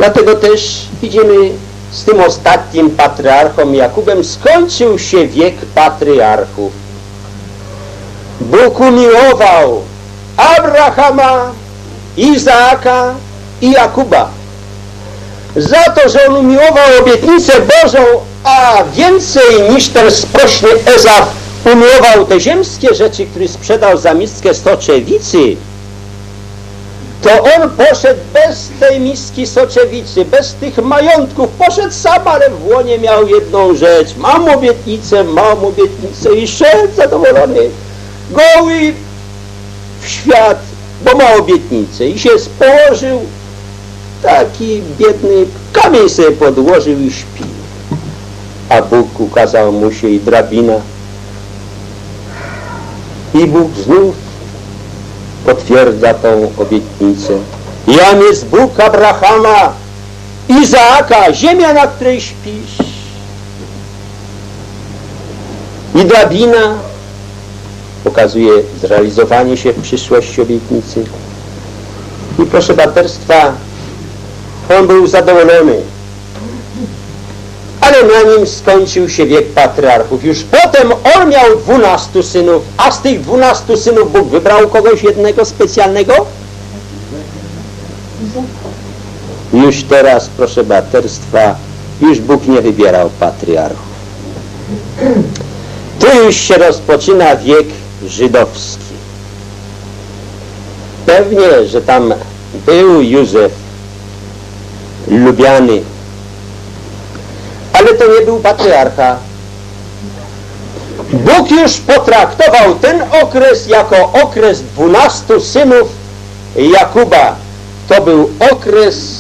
Dlatego też widzimy, z tym ostatnim patriarchą Jakubem skończył się wiek patriarchów. Bóg umiłował Abrahama, Izaaka i Jakuba za to, że on umiłował obietnicę Bożą, a więcej niż ten sprośny Ezaf umiłował te ziemskie rzeczy, które sprzedał za miskę soczewicy, to on poszedł bez tej miski soczewicy, bez tych majątków, poszedł sam, ale w łonie miał jedną rzecz: mam obietnicę i szedł zadowolony, goły w świat, bo ma obietnicę, i się położył, taki biedny, kamień sobie podłożył i śpi. A Bóg ukazał mu się i drabina, i Bóg znów potwierdza tą obietnicę. Jam jest Bóg Abrahama, Izaaka, ziemia, na której śpisz. I drabina pokazuje zrealizowanie się w przyszłości obietnicy. I proszę braterstwa, on był zadowolony, ale na nim skończył się wiek patriarchów. Już potem on miał 12 synów, a z tych 12 synów Bóg wybrał kogoś jednego specjalnego? Już teraz, proszę braterstwa, już Bóg nie wybierał patriarchów. Tu już się rozpoczyna wiek żydowski. Pewnie, że tam był Józef lubiany, ale to nie był patriarcha. Bóg już potraktował ten okres jako okres 12 synów Jakuba. To był okres,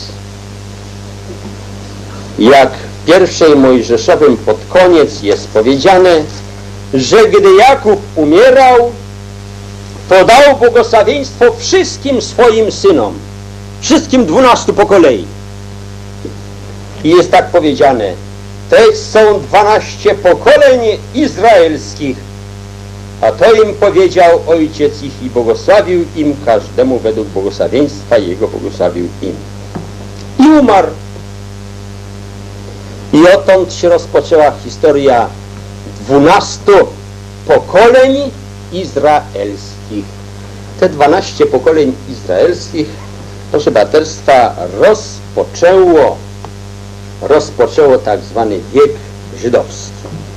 jak w pierwszej Mojżeszowym pod koniec jest powiedziane, że gdy Jakub umierał, to dał błogosławieństwo wszystkim swoim synom, wszystkim 12 po kolei. I jest tak powiedziane: te są 12 pokoleń izraelskich, a to im powiedział ojciec ich i błogosławił im każdemu według błogosławieństwa jego błogosławił im. I umarł. I odtąd się rozpoczęła historia 12 pokoleń izraelskich. Te 12 pokoleń izraelskich, proszę braterstwa, rozpoczęło tak zwany wiek żydowski.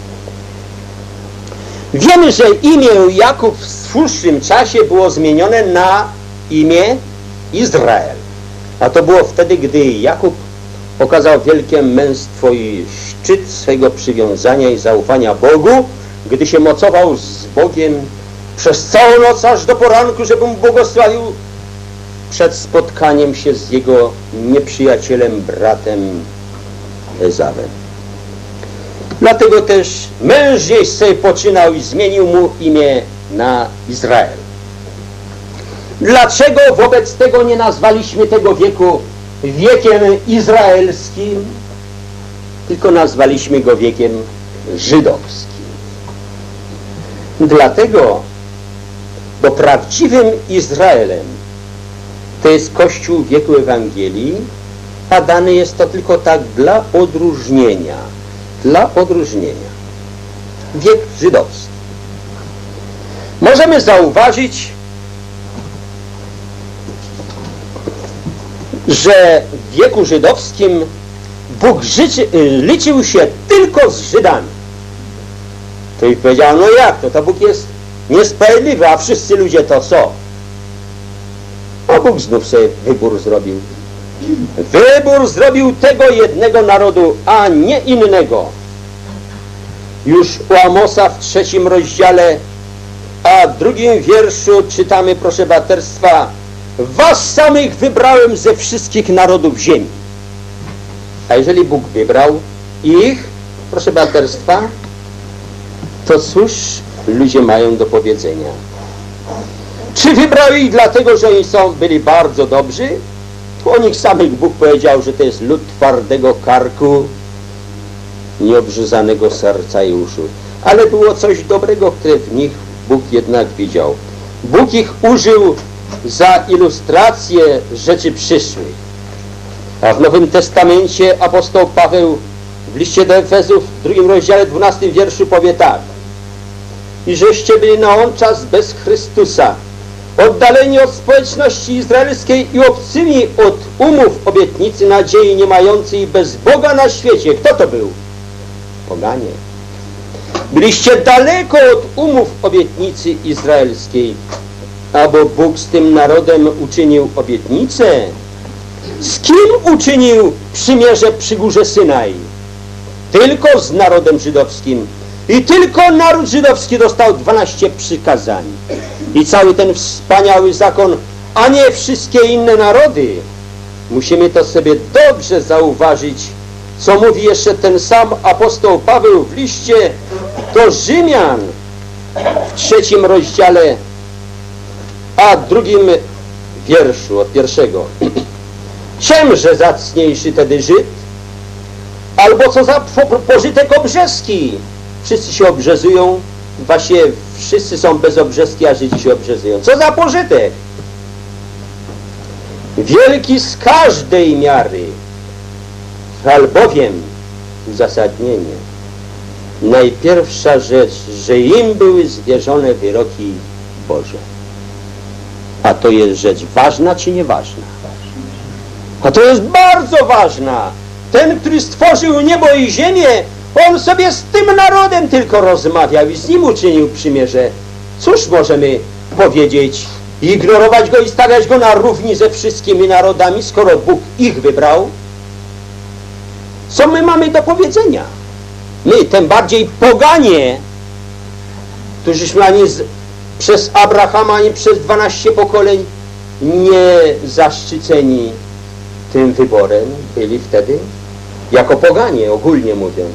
Wiemy, że imię Jakub w dłuższym czasie było zmienione na imię Izrael. A to było wtedy, gdy Jakub okazał wielkie męstwo i szczyt swego przywiązania i zaufania Bogu, gdy się mocował z Bogiem przez całą noc aż do poranku, żeby mu błogosławił przed spotkaniem się z jego nieprzyjacielem, bratem Ezawem. Dlatego też mężnieść sobie poczynał i zmienił mu imię na Izrael. Dlaczego wobec tego nie nazwaliśmy tego wieku wiekiem izraelskim, tylko nazwaliśmy go wiekiem żydowskim? Dlatego, bo prawdziwym Izraelem to jest Kościół wieku Ewangelii, a dane jest to tylko tak dla odróżnienia. Wiek żydowski. Możemy zauważyć, że w wieku żydowskim Bóg liczył się tylko z Żydami. To ich powiedział: no jak to? To Bóg jest niesprawiedliwy, a wszyscy ludzie to co? A Bóg znów sobie wybór zrobił. Wybór zrobił tego jednego narodu, a nie innego. Już u Amosa w 3 rozdziale, a w 2 wierszu czytamy, proszę braterstwa: was samych wybrałem ze wszystkich narodów ziemi. A jeżeli Bóg wybrał ich, proszę braterstwa, to cóż ludzie mają do powiedzenia? Czy wybrał ich dlatego, że oni byli bardzo dobrzy? O nich samych Bóg powiedział, że to jest lud twardego karku, nieobrzyzanego serca i uszu. Ale było coś dobrego, które w nich Bóg jednak widział. Bóg ich użył za ilustrację rzeczy przyszłych. A w Nowym Testamencie apostoł Paweł w liście do Efezów w 2 rozdziale 12 wierszu powie tak: i żeście byli na on czas bez Chrystusa, oddaleni od społeczności izraelskiej i obcymi od umów obietnicy nadziei nie mającej, bez Boga na świecie. Kto to był? Poganie. Byliście daleko od umów obietnicy izraelskiej, albo Bóg z tym narodem uczynił obietnicę. Z kim uczynił przymierze przy górze Synaj? Tylko z narodem żydowskim. I tylko naród żydowski dostał 12 przykazań. I cały ten wspaniały zakon, a nie wszystkie inne narody. Musimy to sobie dobrze zauważyć, co mówi jeszcze ten sam apostoł Paweł w liście do Rzymian w 3 rozdziale, a 2 wierszu od 1. Czemże zacniejszy tedy Żyd? Albo co za pożytek obrzeski? Wszyscy się obrzezują, właśnie wszyscy są bez obrzeski, a Żydzi się obrzezują. Co za pożytek? Wielki z każdej miary, albowiem uzasadnienie. Najpierwsza rzecz, że im były zwierzone wyroki Boże. A to jest rzecz ważna czy nieważna? A to jest bardzo ważna. Ten, który stworzył niebo i ziemię, on sobie z tym narodem tylko rozmawiał i z nim uczynił przymierze. Cóż możemy powiedzieć? Ignorować go i stawiać go na równi ze wszystkimi narodami, skoro Bóg ich wybrał? Co my mamy do powiedzenia? My, tym bardziej poganie, którzyśmy ani przez Abrahama, ani przez 12 pokoleń nie zaszczyceni tym wyborem byli wtedy jako poganie, ogólnie mówiąc.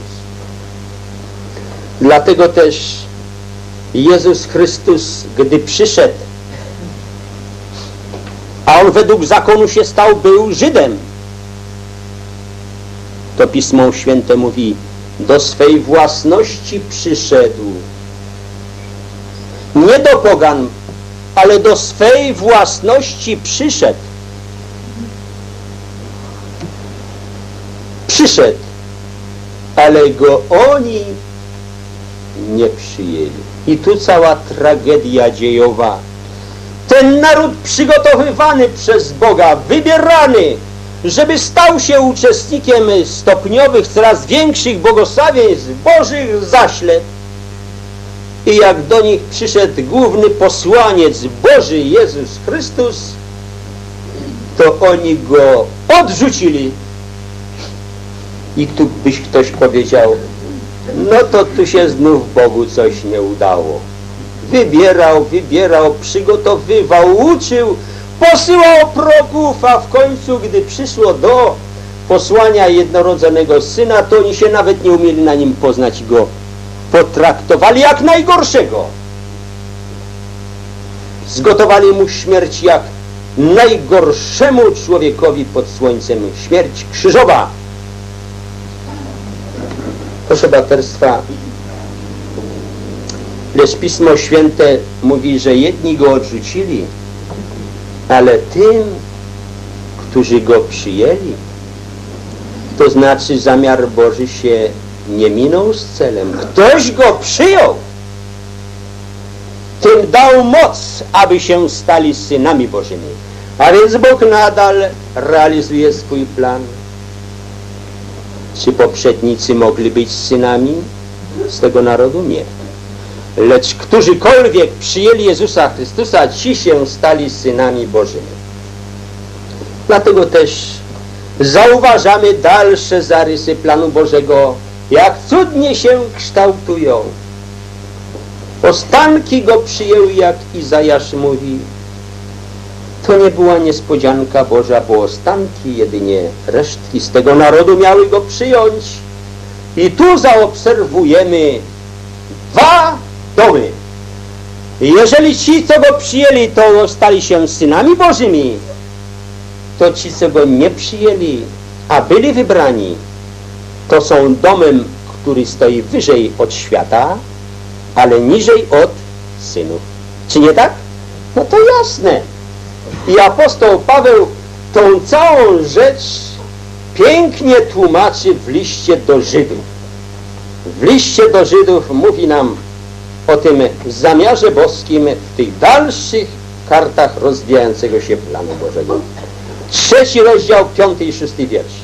Dlatego też Jezus Chrystus, gdy przyszedł, a On według zakonu się stał, był Żydem. To Pismo Święte mówi, do swej własności przyszedł. Nie do pogan, ale do swej własności przyszedł. Przyszedł, ale go oni nie przyjęli. I tu cała tragedia dziejowa. Ten naród przygotowywany przez Boga, wybierany, żeby stał się uczestnikiem stopniowych, coraz większych błogosławieństw Bożych, zaśle. I jak do nich przyszedł główny posłaniec Boży, Jezus Chrystus, to oni go odrzucili. I tu byś ktoś powiedział, no to tu się znów Bogu coś nie udało. Wybierał, przygotowywał, uczył, posyłał proroków, a w końcu, gdy przyszło do posłania jednorodzonego Syna, to oni się nawet nie umieli na nim poznać i go potraktowali jak najgorszego. Zgotowali mu śmierć jak najgorszemu człowiekowi pod słońcem. Śmierć krzyżowa. Proszę braterstwa, lecz Pismo Święte mówi, że jedni go odrzucili, ale tym, którzy go przyjęli, to znaczy zamiar Boży się nie minął z celem. Ktoś go przyjął, tym dał moc, aby się stali synami Bożymi. A więc Bóg nadal realizuje swój plan. Czy poprzednicy mogli być synami z tego narodu? Nie. Lecz którzykolwiek przyjęli Jezusa Chrystusa, ci się stali synami Bożymi. Dlatego też zauważamy dalsze zarysy planu Bożego, jak cudnie się kształtują. Ostanki go przyjęły, jak Izajasz mówi. To nie była niespodzianka Boża, bo ostanki, jedynie resztki z tego narodu miały go przyjąć. I tu zaobserwujemy 2 domy. Jeżeli ci, co go przyjęli, to stali się synami Bożymi, to ci, co go nie przyjęli, a byli wybrani, to są domem, który stoi wyżej od świata, ale niżej od synów. Czy nie tak? No to jasne. I apostoł Paweł tą całą rzecz pięknie tłumaczy w liście do Żydów. W liście do Żydów mówi nam o tym zamiarze boskim w tych dalszych kartach rozwijającego się planu Bożego. 3 rozdział, 5 i 6 wiersz.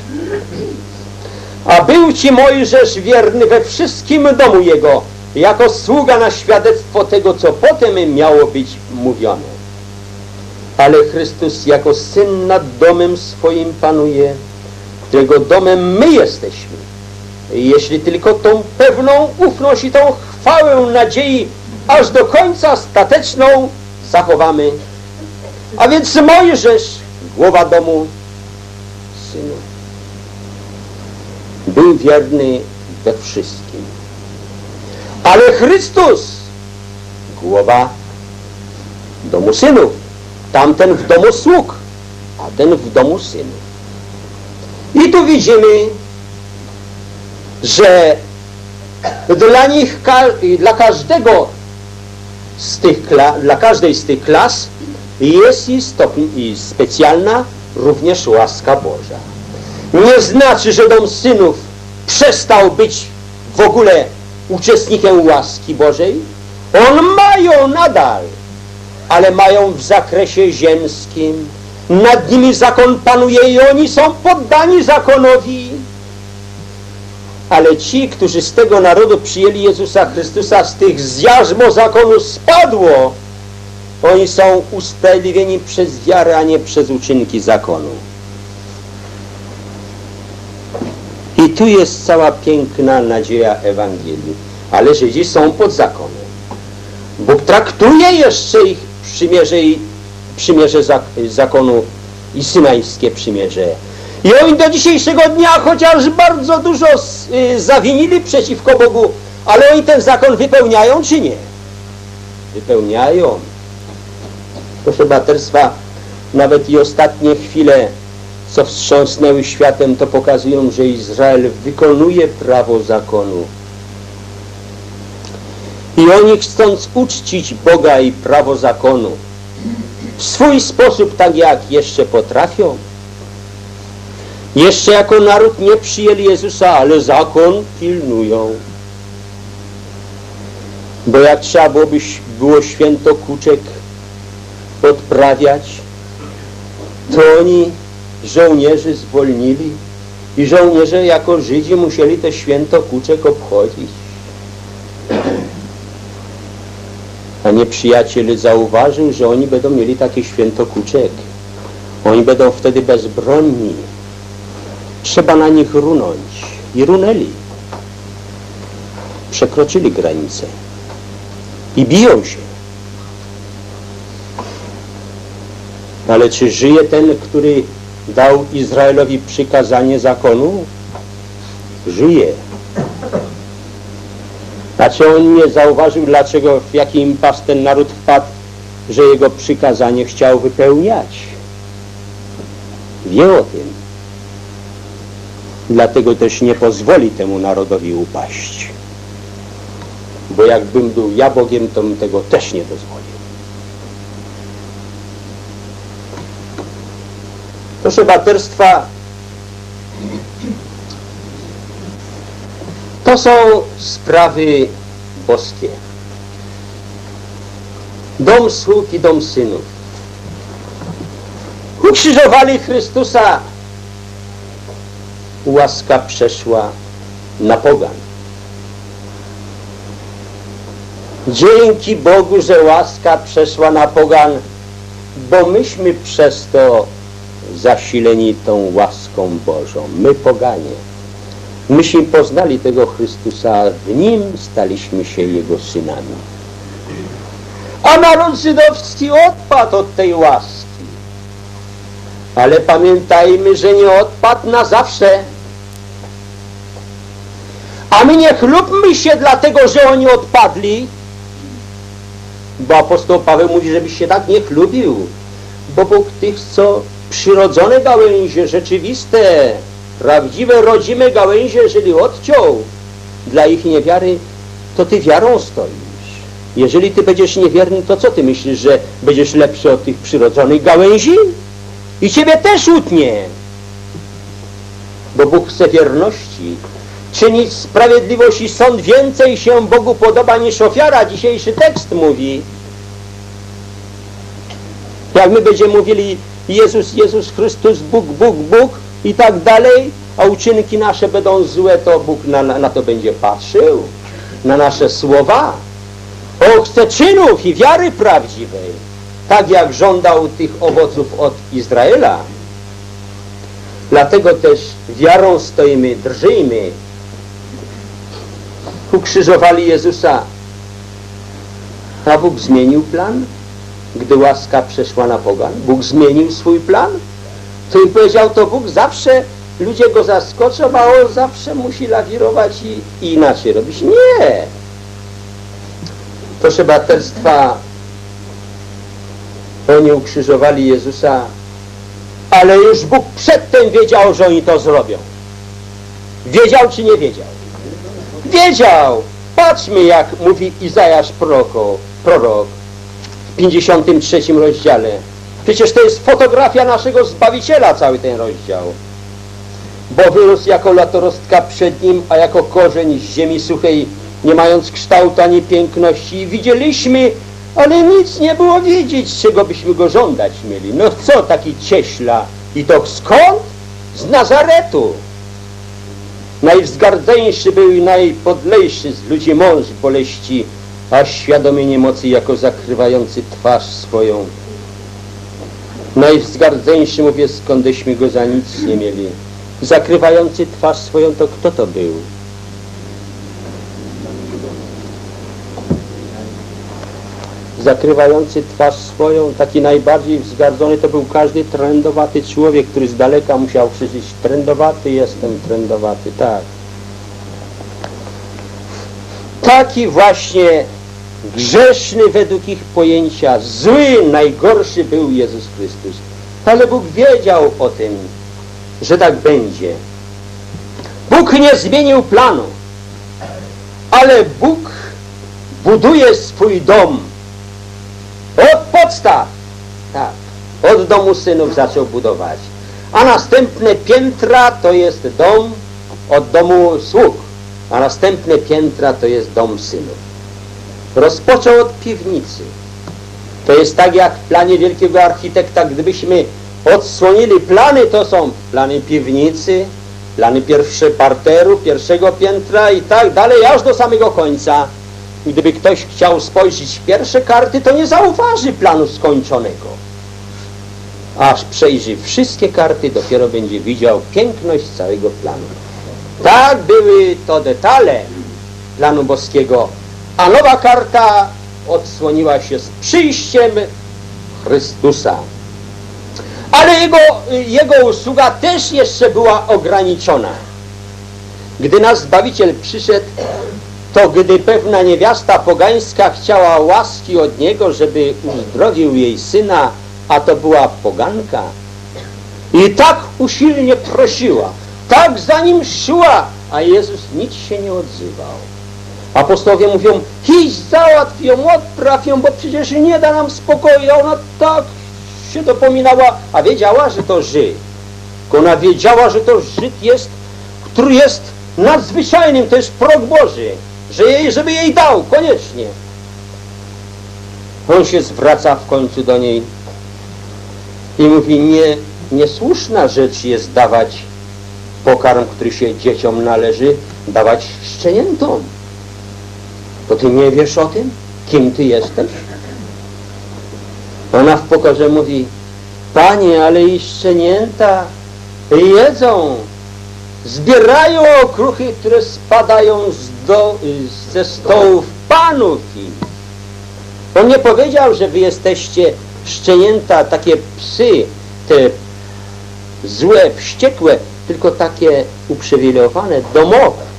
A był Ci Mojżesz wierny we wszystkim domu jego, jako sługa na świadectwo tego, co potem miało być mówione. Ale Chrystus jako Syn nad domem swoim panuje, którego domem my jesteśmy. Jeśli tylko tą pewną ufność i tą chwałę nadziei aż do końca stateczną zachowamy. A więc Mojżesz, głowa domu, synu, był wierny we wszystkim. Ale Chrystus, głowa domu synów, tamten w domu sług, a ten w domu synów. I tu widzimy, że dla nich, dla każdego z tych dla każdej z tych klas jest i specjalna również łaska Boża. Nie znaczy, że dom synów przestał być w ogóle uczestnikiem łaski Bożej. On mają nadal, ale mają w zakresie ziemskim. Nad nimi zakon panuje i oni są poddani zakonowi. Ale ci, którzy z tego narodu przyjęli Jezusa Chrystusa, z tych z jarzmo zakonu spadło, oni są usprawiedliwieni przez wiarę, a nie przez uczynki zakonu. I tu jest cała piękna nadzieja Ewangelii. Ale Żydzi są pod zakonem. Bóg traktuje jeszcze ich przymierze zakonu i synańskie przymierze. I oni do dzisiejszego dnia, chociaż bardzo dużo zawinili przeciwko Bogu, ale oni ten zakon wypełniają czy nie? Wypełniają. Proszę braterstwa, nawet i ostatnie chwile, co wstrząsnęły światem, to pokazują, że Izrael wykonuje prawo zakonu. I oni, chcąc uczcić Boga i prawo zakonu w swój sposób, tak jak jeszcze potrafią, jeszcze jako naród nie przyjęli Jezusa, ale zakon pilnują. Bo jak trzeba było święto kuczek odprawiać, to oni żołnierzy zwolnili i żołnierze jako Żydzi musieli to święto kuczek obchodzić. A nieprzyjaciel zauważył, że oni będą mieli takie święto kuczek. Oni będą wtedy bezbronni. Trzeba na nich runąć. I runęli. Przekroczyli granicę. I biją się. Ale czy żyje ten, który dał Izraelowi przykazanie zakonu? Żyje. Znaczy on nie zauważył, dlaczego, w jaki impas ten naród wpadł, że jego przykazanie chciał wypełniać. Wie o tym. Dlatego też nie pozwoli temu narodowi upaść. Bo jakbym był ja Bogiem, to bym tego też nie dozwolił. Proszę braterstwa, to są sprawy boskie. Dom sług i dom synów. Ukrzyżowali Chrystusa. Łaska przeszła na pogan. Dzięki Bogu, że łaska przeszła na pogan, bo myśmy przez to zasileni tą łaską Bożą. My poganie. Myśmy poznali tego Chrystusa, w Nim staliśmy się Jego synami. A naród żydowski odpadł od tej łaski. Ale pamiętajmy, że nie odpadł na zawsze. A my nie chlubmy się dlatego, że oni odpadli, bo apostoł Paweł mówi, żebyś się tak nie chlubił, bo Bóg tych, co przyrodzone gałęzie, rzeczywiste, prawdziwe, rodzime gałęzie, jeżeli odciął dla ich niewiary, to ty wiarą stoisz. Jeżeli ty będziesz niewierny, to co ty myślisz, że będziesz lepszy od tych przyrodzonych gałęzi? I ciebie też utnie. bo Bóg chce wierności. Czynić sprawiedliwość i sąd więcej się Bogu podoba niż ofiara. Dzisiejszy tekst mówi. Jak my będziemy mówili Jezus, Jezus Chrystus, Bóg, Bóg, Bóg i tak dalej, a uczynki nasze będą złe, to Bóg na to będzie patrzył, na nasze słowa. On chce czynów i wiary prawdziwej, tak jak żądał tych owoców od Izraela. Dlatego też wiarą stoimy, drżyjmy. Ukrzyżowali Jezusa, a Bóg zmienił plan, gdy łaska przeszła na pogan. Bóg zmienił swój plan. To i powiedział, to Bóg zawsze, ludzie go zaskoczą, a on zawsze musi lawirować i inaczej robić. Nie! Proszę braterstwa, oni ukrzyżowali Jezusa, ale już Bóg przedtem wiedział, że oni to zrobią. Wiedział czy nie wiedział? Wiedział! Patrzmy, jak mówi Izajasz prorok w 53 rozdziale. Przecież to jest fotografia naszego Zbawiciela, cały ten rozdział. Bo wyrósł jako latorostka przed Nim, a jako korzeń z ziemi suchej, nie mając kształtu ani piękności. Widzieliśmy, ale nic nie było wiedzieć, czego byśmy Go żądać mieli. No co taki cieśla? I to skąd? Z Nazaretu. Najwzgardzeńszy był i najpodlejszy z ludzi mąż boleści, a świadomy niemocy jako zakrywający twarz swoją. Najwzgardzeńszy, mówię, skądeśmy Go za nic nie mieli. Zakrywający twarz swoją, to kto to był? Zakrywający twarz swoją, taki najbardziej wzgardzony to był każdy trędowaty człowiek, który z daleka musiał krzyczeć: trędowaty jestem, trędowaty, tak. Taki właśnie grzeszny według ich pojęcia, zły, najgorszy był Jezus Chrystus. Ale Bóg wiedział o tym, że tak będzie. Bóg nie zmienił planu, ale Bóg buduje swój dom od podstaw. Tak, od domu synów zaczął budować. A następne piętra to jest dom od domu sług, a następne piętra to jest dom synów. Rozpoczął od piwnicy. To jest tak jak w planie wielkiego architekta, gdybyśmy odsłonili plany, to są plany piwnicy, plany parteru, pierwszego piętra i tak dalej, aż do samego końca. Gdyby ktoś chciał spojrzeć w pierwsze karty, to nie zauważy planu skończonego. Aż przejrzy wszystkie karty, dopiero będzie widział piękność całego planu. Tak były to detale planu boskiego, a nowa karta odsłoniła się z przyjściem Chrystusa. Ale jego usługa też jeszcze była ograniczona. Gdy nasz Zbawiciel przyszedł, to gdy pewna niewiasta pogańska chciała łaski od Niego, żeby uzdrowił jej syna, a to była poganka, i tak usilnie prosiła, tak za Nim szła, a Jezus nic się nie odzywał. Apostołowie mówią: idź, załatw ją, odpraw ją, bo przecież nie da nam spokoju. A ona tak się dopominała, a wiedziała, że to Żyd. Ona wiedziała, że to Żyd jest, który jest nadzwyczajnym, to jest prorok Boży, żeby jej dał, koniecznie. On się zwraca w końcu do niej i mówi: niesłuszna rzecz jest dawać pokarm, który się dzieciom należy, dawać szczeniętom. To ty nie wiesz o tym? Kim ty jesteś? Ona w pokorze mówi: Panie, ale i szczenięta jedzą, zbierają okruchy, które spadają ze stołów panów. On nie powiedział, że wy jesteście szczenięta, takie psy, te złe, wściekłe, tylko takie uprzywilejowane, domowe.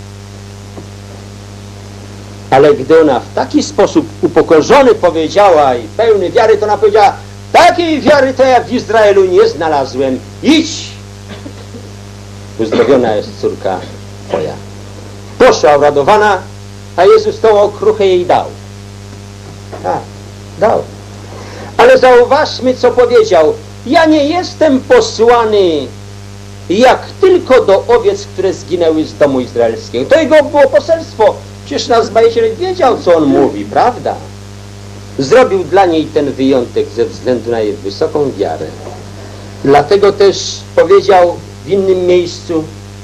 Ale gdy ona w taki sposób upokorzony powiedziała i pełny wiary, to ona powiedziała: takiej wiary to ja w Izraelu nie znalazłem. Idź! Uzdrowiona jest córka twoja. Poszła uradowana, a Jezus tą okruchę jej dał. Tak, dał. Ale zauważmy, co powiedział: ja nie jestem posłany jak tylko do owiec, które zginęły z domu izraelskiego. To jego było poselstwo. Przecież nasz Zbawiciel wiedział, co on mówi, prawda? Zrobił dla niej ten wyjątek ze względu na jej wysoką wiarę. Dlatego też powiedział w innym miejscu,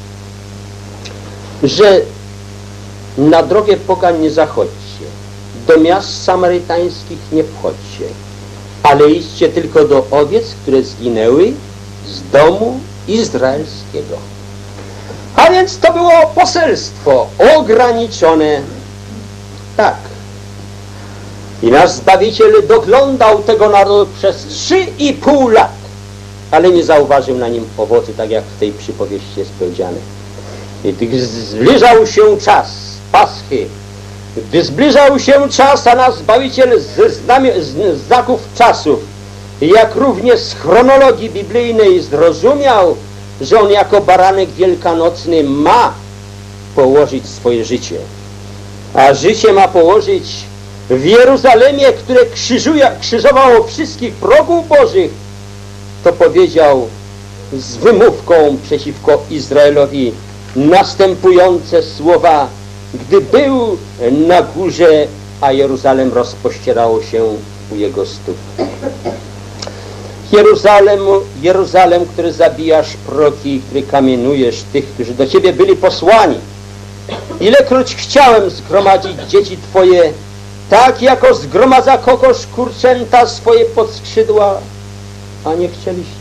że na drogę pogan nie zachodźcie, do miast samarytańskich nie wchodźcie, ale idźcie tylko do owiec, które zginęły z domu izraelskiego. A więc to było poselstwo ograniczone. Tak. I nasz Zbawiciel doglądał tego narodu przez 3,5 lat, ale nie zauważył na nim owocu, tak jak w tej przypowieści jest powiedziane. I gdy zbliżał się czas Paschy, gdy zbliżał się czas, a nasz Zbawiciel z znaków czasów, jak również z chronologii biblijnej zrozumiał, że on jako baranek wielkanocny ma położyć swoje życie. A życie ma położyć w Jeruzalemie, które krzyżowało wszystkich wrogów Bożych, to powiedział z wymówką przeciwko Izraelowi następujące słowa: gdy był na górze, a Jeruzalem rozpościerało się u jego stóp. Jeruzalem, który zabijasz proki, który kamienujesz tych, którzy do ciebie byli posłani. Ilekroć chciałem zgromadzić dzieci twoje, tak jako zgromadza kokosz kurczęta swoje podskrzydła, a nie chcieliście.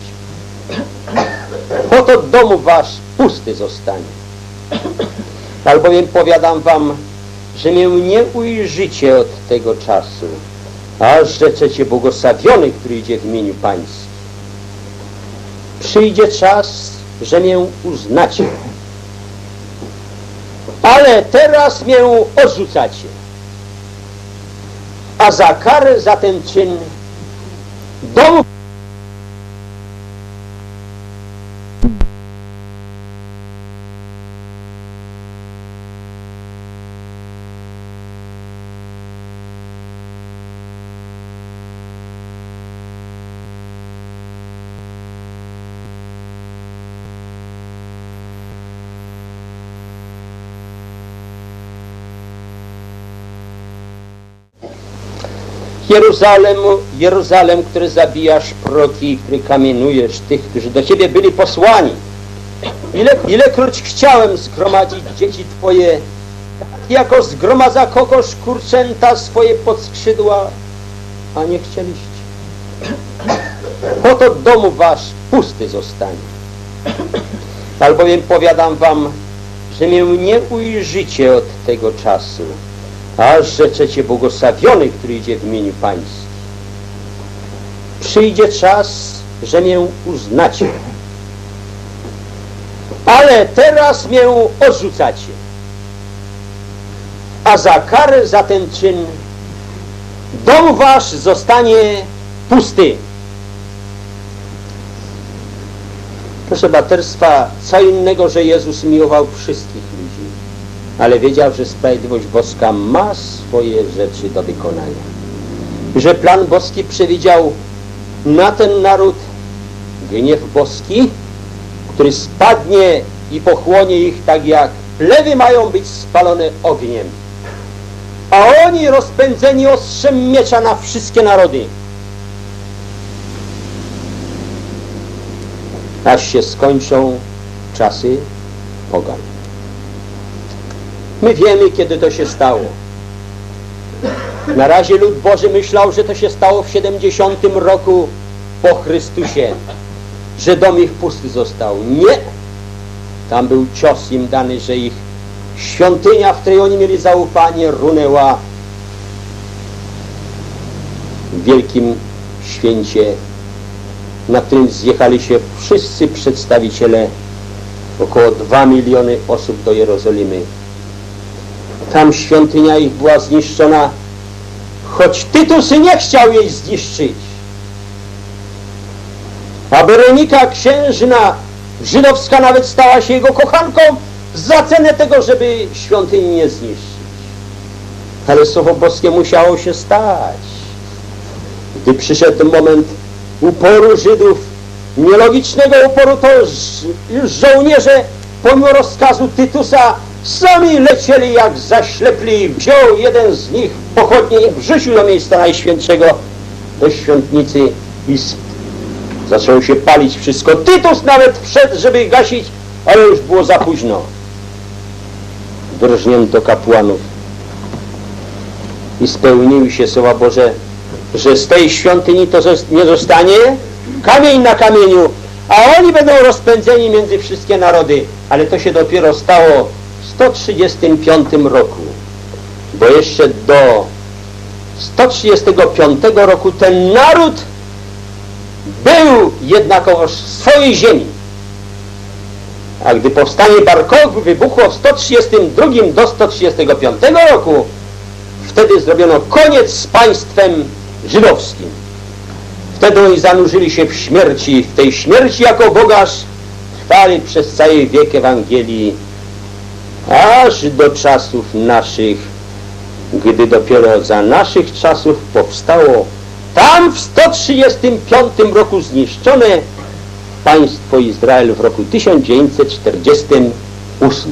Oto dom wasz pusty zostanie. Albowiem powiadam wam, że mię nie ujrzycie od tego czasu, a rzeczecie błogosławiony, który idzie w imieniu Pańskim. Przyjdzie czas, że mię uznacie, ale teraz mię odrzucacie, a za karę za ten czyn dom Jeruzalem, który zabijasz proki, który kamienujesz tych, którzy do ciebie byli posłani. Ilekroć chciałem zgromadzić dzieci twoje, jako zgromadza kokosz kurczęta swoje podskrzydła, a nie chcieliście. Oto dom wasz pusty zostanie. Albowiem powiadam wam, że mię nie ujrzycie od tego czasu, a rzeczecie błogosławiony, który idzie w imieniu Pańskim. Przyjdzie czas, że mię uznacie, ale teraz mię odrzucacie, a za karę za ten czyn dom wasz zostanie pusty. Proszę braterstwa, co innego, że Jezus miłował wszystkich ludzi, ale wiedział, że sprawiedliwość boska ma swoje rzeczy do wykonania. Że plan boski przewidział na ten naród gniew boski, który spadnie i pochłonie ich tak jak plewy mają być spalone ogniem. A oni rozpędzeni ostrzem miecza na wszystkie narody. Aż się skończą czasy pogan. My wiemy, kiedy to się stało. Na razie lud Boży myślał, że to się stało w 70 roku po Chrystusie, że dom ich pusty został. Nie! Tam był cios im dany, że ich świątynia, w której oni mieli zaufanie, runęła w wielkim święcie, na którym zjechali się wszyscy przedstawiciele, około 2 miliony osób do Jerozolimy. Tam świątynia ich była zniszczona, choć Tytus nie chciał jej zniszczyć. A Berenika, księżna żydowska, nawet stała się jego kochanką za cenę tego, żeby świątyni nie zniszczyć. Ale słowo boskie musiało się stać. Gdy przyszedł moment uporu Żydów nielogicznego uporu to już żołnierze pomimo rozkazu Tytusa sami lecieli jak zaślepli. Wziął jeden z nich pochodnie i wrzucił do miejsca najświętszego, do świątnicy i zaczęło się palić wszystko. Tytus nawet wszedł, żeby gasić, ale już było za późno. Drżnięto kapłanów i spełniły się słowa Boże, że z tej świątyni to nie zostanie kamień na kamieniu, a oni będą rozpędzeni między wszystkie narody. Ale to się dopiero stało w 135 roku, bo jeszcze do 135 roku ten naród był jednakowoż w swojej ziemi. A gdy powstanie Bar Kochby wybuchło w 132 do 135 roku, wtedy zrobiono koniec z państwem żydowskim. Wtedy oni zanurzyli się w śmierci. W tej śmierci jako bogarz trwali przez cały wiek Ewangelii, aż do czasów naszych, gdy dopiero za naszych czasów powstało tam w 135 roku zniszczone państwo Izrael w roku 1948.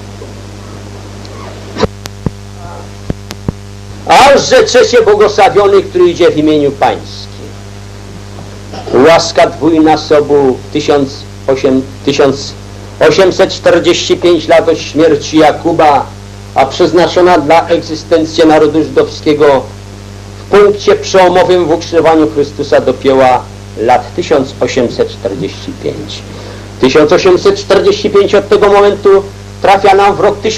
Aż rzecze się błogosławiony, który idzie w imieniu Pańskim. Łaska dwójnasobu 1845 lat od śmierci Jakuba, a przeznaczona dla egzystencji narodu żydowskiego w punkcie przełomowym w ukrzyżowaniu Chrystusa dopięła lat 1845. 1845 od tego momentu trafia nam w rok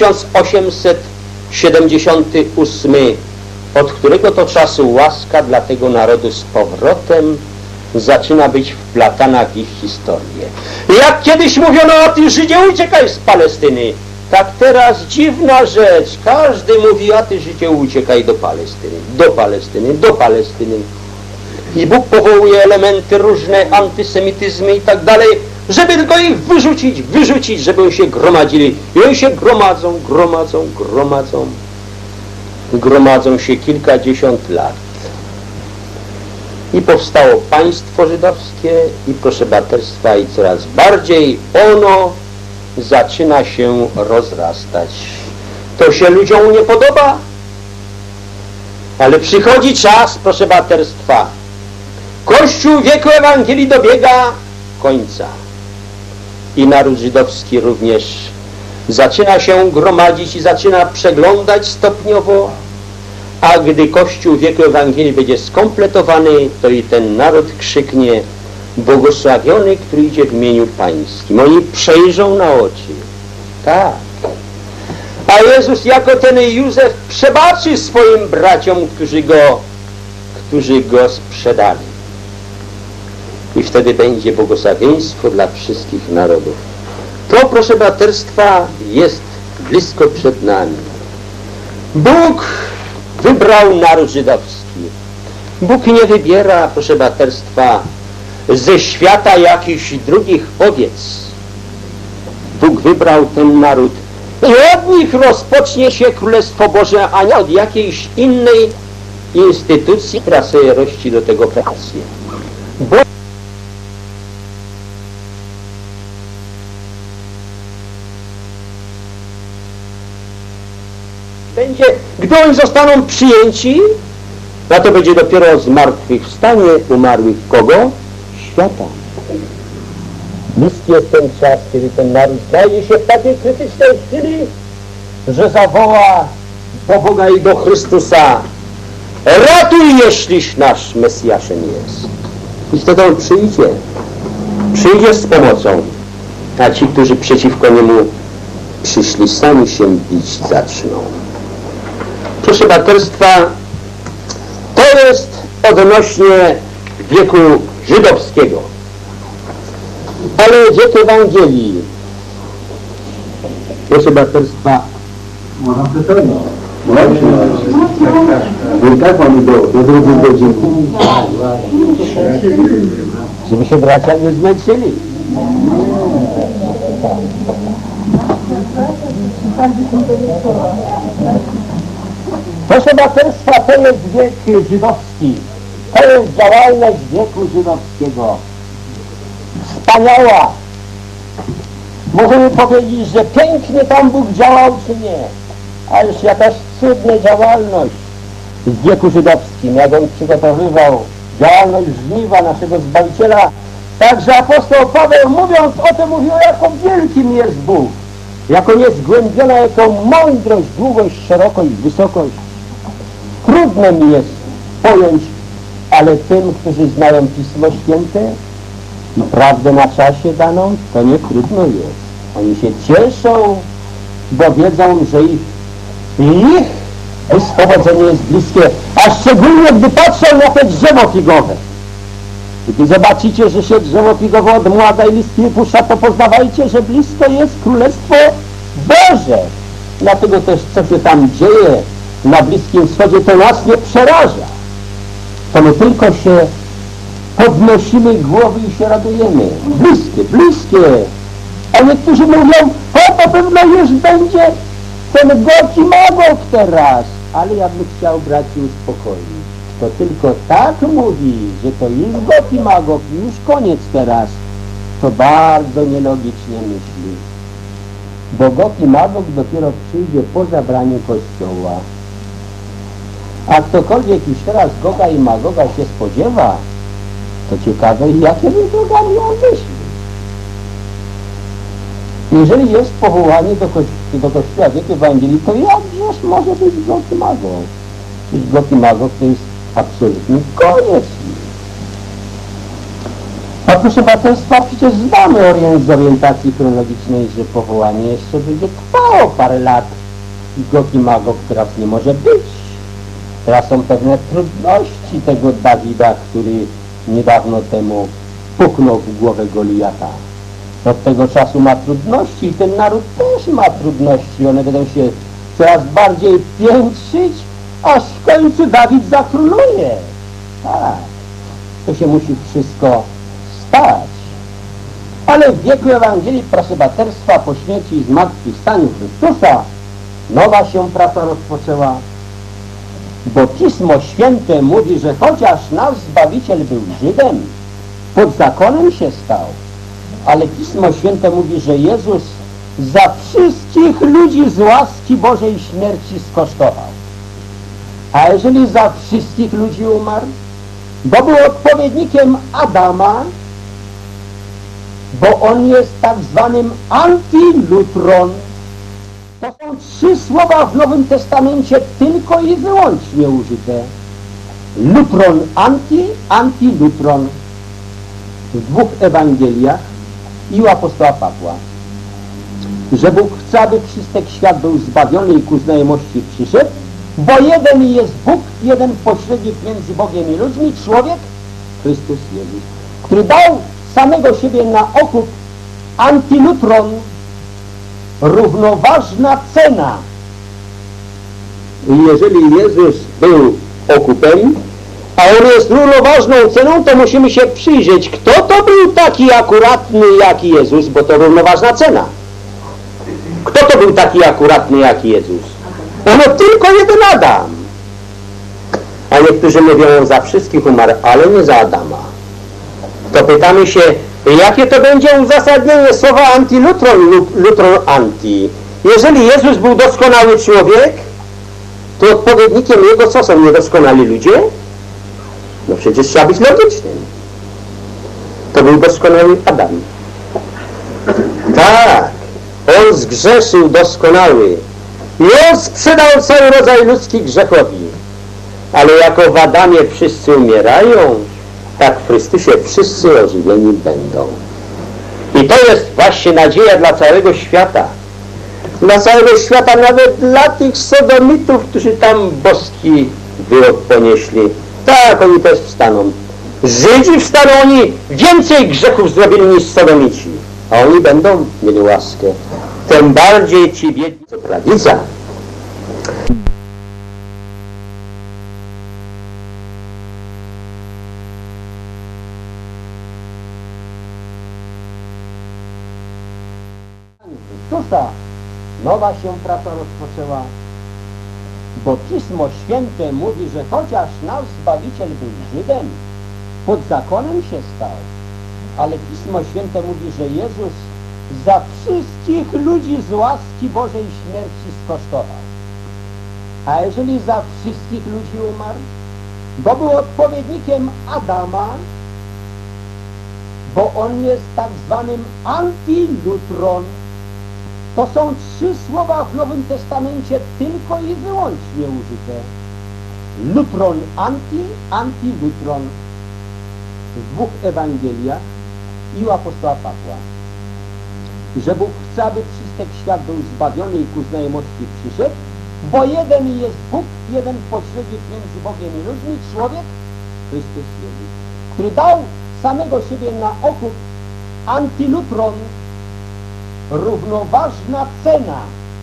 1878, od którego to czasu łaska dla tego narodu z powrotem zaczyna być wplatana w ich historię. Jak kiedyś mówiono o tym, Żydzie, uciekaj z Palestyny, tak teraz dziwna rzecz. Każdy mówi, a ty, Żydzie, uciekaj do Palestyny, do Palestyny, do Palestyny. I Bóg powołuje elementy różne, antysemityzmy i tak dalej, żeby tylko ich wyrzucić, żeby oni się gromadzili. I oni się gromadzą się kilkadziesiąt lat. I powstało państwo żydowskie i proszę braterstwa, i coraz bardziej ono zaczyna się rozrastać. To się ludziom nie podoba, ale przychodzi czas, proszę braterstwa. Kościół wieku Ewangelii dobiega końca. I naród żydowski również zaczyna się gromadzić i zaczyna przeglądać stopniowo, a gdy Kościół wieku Ewangelii będzie skompletowany, to i ten naród krzyknie: błogosławiony, który idzie w imieniu Pańskim. Oni przejrzą na oczy. Tak. A Jezus jako ten Józef przebaczy swoim braciom, którzy go sprzedali. I wtedy będzie błogosławieństwo dla wszystkich narodów. To, proszę braterstwa, jest blisko przed nami. Bóg wybrał naród żydowski. Bóg nie wybiera, proszę braterstwa, ze świata jakichś drugich owiec. Bóg wybrał ten naród i od nich rozpocznie się Królestwo Boże, a nie od jakiejś innej instytucji, która sobie rości do tego presję. Będzie, gdy oni zostaną przyjęci, no to będzie dopiero zmartwychwstanie umarłych kogo? Świata. Bliski jest ten czas, kiedy ten naród znajdzie się w takiej krytycznej chwili, że zawoła do Boga i do Chrystusa: ratuj, jeśliś nasz Mesjaszem jest. I wtedy on przyjdzie z pomocą, a ci, którzy przeciwko niemu przyszli, sami się bić zaczną. Proszę braterstwa, to jest odnośnie wieku żydowskiego. Ale wiek Ewangelii, proszę braterstwa, tak mamy do drugiej godziny, żeby się bracia nie zmęczyli. Proszę braterstwa, to jest wiek żydowski. To jest działalność wieku żydowskiego. wspaniała. Możemy powiedzieć, że pięknie tam Bóg działał, czy nie. Ależ jakaś cudna działalność w wieku żydowskim, jak on przygotowywał działalność żniwa naszego Zbawiciela. Także apostoł Paweł, mówiąc o tym, mówił, jaką wielkim jest Bóg, jaką jest zgłębiona, jaką mądrość, długość, szerokość, wysokość. Trudno mi jest pojąć, ale tym, którzy znają Pismo Święte i prawdę na czasie daną, to nie trudno jest. Oni się cieszą, bo wiedzą, że ich wyswobodzenie jest bliskie, a szczególnie gdy patrzą na te drzewo figowe. Gdy zobaczycie, że się drzewo figowe od młada i listki puszcza, to poznawajcie, że blisko jest Królestwo Boże. Dlatego też, co się tam dzieje na Bliskim Wschodzie, to nas nie przeraża. To my tylko się podnosimy głowy i się radujemy. Bliskie, bliskie. A niektórzy mówią, o, to pewno już będzie ten Gog i Magog teraz. Ale ja bym chciał braci uspokoić. To tylko tak mówi, że to jest Gog i Magog i już koniec teraz. To bardzo nielogicznie myśli. Bo Gog i Magog dopiero przyjdzie po zabraniu Kościoła. A ktokolwiek już teraz Goga i Magoga się spodziewa, to ciekawe, jakimi drogami on myśli. Jeżeli jest powołanie do Kościoła wieku Ewangelii, to jakżeż może być Gog i Magog? Przecież Gog i Magog to jest absolutny koniec. A proszę Państwa, przecież znamy z orientacji chronologicznej, że powołanie jeszcze będzie trwało parę lat i Gog i Magog teraz nie może być. Teraz są pewne trudności tego Dawida, który niedawno temu puknął w głowę Goliata. Od tego czasu ma trudności i ten naród też ma trudności. One będą się coraz bardziej piętrzyć, aż w końcu Dawid zakróluje. Tak, to się musi wszystko stać. Ale w wieku Ewangelii prasobaterstwa po śmierci i zmartwychwstaniu Chrystusa nowa się praca rozpoczęła. Bo Pismo Święte mówi, że chociaż nasz Zbawiciel był Żydem, pod zakonem się stał, ale Pismo Święte mówi, że Jezus za wszystkich ludzi z łaski Bożej śmierci skosztował. A jeżeli za wszystkich ludzi umarł, bo był odpowiednikiem Adama, bo on jest tak zwanym antylutron. To są 3 słowa w Nowym Testamencie tylko i wyłącznie użyte. Lutron, antylutron. W 2 Ewangeliach i u apostoła Pawła. Że Bóg chce, aby wszystek świat był zbawiony i ku znajomości przyszedł, bo jeden jest Bóg, jeden pośrednik między Bogiem i ludźmi, człowiek, Chrystus Jezus, który dał samego siebie na okup, antylutron, równoważna cena. I jeżeli Jezus był okupem, a on jest równoważną ceną, to musimy się przyjrzeć, kto to był taki akuratny jak Jezus, bo to równoważna cena. Kto to był taki akuratny jak Jezus? No tylko jeden Adam. A niektórzy mówią, on za wszystkich umarł, ale nie za Adama. To pytamy się, jakie to będzie uzasadnienie słowa antylutron lub lutron anti? Jeżeli Jezus był doskonały człowiek, to odpowiednikiem Jego co są niedoskonali ludzie? No przecież trzeba być logycznym. To był doskonały Adam. Tak, on zgrzeszył doskonały. I on sprzedał cały rodzaj ludzki grzechowi. Ale jako w Adamie wszyscy umierają, tak w Chrystusie wszyscy ożywieni będą. I to jest właśnie nadzieja dla całego świata. Dla całego świata, nawet dla tych sodomitów, którzy tam boski wyrok ponieśli. Tak, oni też wstaną. Żydzi wstaną, oni więcej grzechów zrobili niż sodomici. A oni będą mieli łaskę. Tym bardziej ci biedni, co prawica. Chrystusa nowa się praca rozpoczęła, bo Pismo Święte mówi, że chociaż nasz Zbawiciel był Żydem, pod zakonem się stał, ale Pismo Święte mówi, że Jezus za wszystkich ludzi z łaski Bożej śmierci skosztował. A jeżeli za wszystkich ludzi umarł, bo był odpowiednikiem Adama, bo on jest tak zwanym antylutron. To są 3 słowa w Nowym Testamencie tylko i wyłącznie użyte. Lutron, antylutron. W 2 Ewangeliach i u apostoła Pawła. Że Bóg chce, aby wszystek świat był zbawiony i ku znajomości przyszedł, bo jeden jest Bóg, jeden pośrednik między Bogiem i ludźmi, człowiek, Chrystus Jezus, który dał samego siebie na okup. Antylutron, równoważna cena.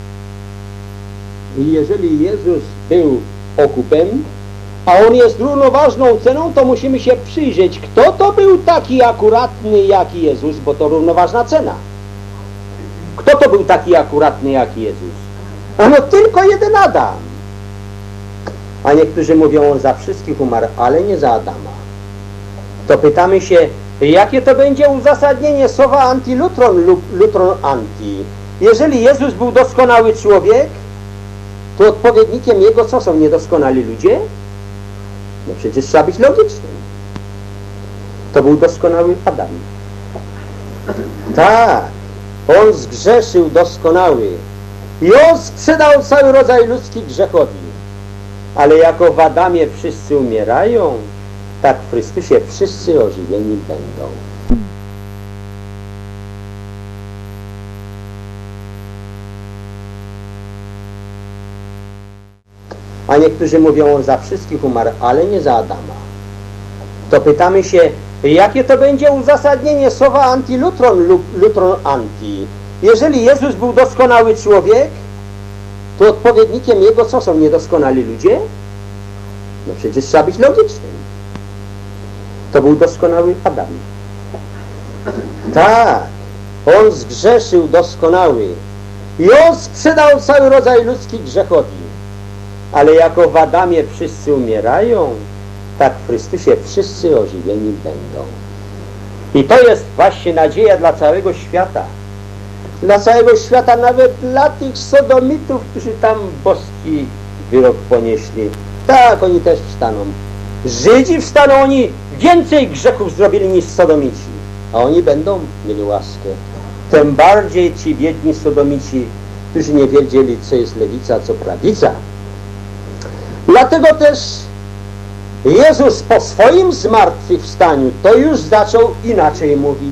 I jeżeli Jezus był okupem, a On jest równoważną ceną, to musimy się przyjrzeć, kto to był taki akuratny jak Jezus, bo to równoważna cena. Kto to był taki akuratny jak Jezus? Ano tylko jeden Adam. A niektórzy mówią, on za wszystkich umarł, ale nie za Adama. To pytamy się, jakie to będzie uzasadnienie słowa antylutron lub lutron anti? Jeżeli Jezus był doskonały człowiek, to odpowiednikiem Jego co są niedoskonali ludzie? No przecież trzeba być logicznym. To był doskonały Adam. Tak, on zgrzeszył doskonały i on sprzedał cały rodzaj ludzki grzechowi. Ale jako w Adamie wszyscy umierają, tak w Chrystusie wszyscy ożywieni będą. A niektórzy mówią, on za wszystkich umarł, ale nie za Adama. To pytamy się, jakie to będzie uzasadnienie słowa antylutron lub lutron anti? Jeżeli Jezus był doskonały człowiek, to odpowiednikiem Jego co są niedoskonali ludzie? No przecież trzeba być logicznym. To był doskonały Adam. Tak, on zgrzeszył doskonały i on sprzedał cały rodzaj ludzki grzechowi. Ale jako w Adamie wszyscy umierają, tak w Chrystusie wszyscy ożywieni będą. I to jest właśnie nadzieja dla całego świata. Dla całego świata, nawet dla tych sodomitów, którzy tam boski wyrok ponieśli. Tak, oni też wstaną. Żydzi wstaną, oni więcej grzechów zrobili niż sodomici. A oni będą mieli łaskę. Tym bardziej ci biedni sodomici, którzy nie wiedzieli, co jest lewica, co prawica. Dlatego też Jezus po swoim zmartwychwstaniu to już zaczął inaczej mówić.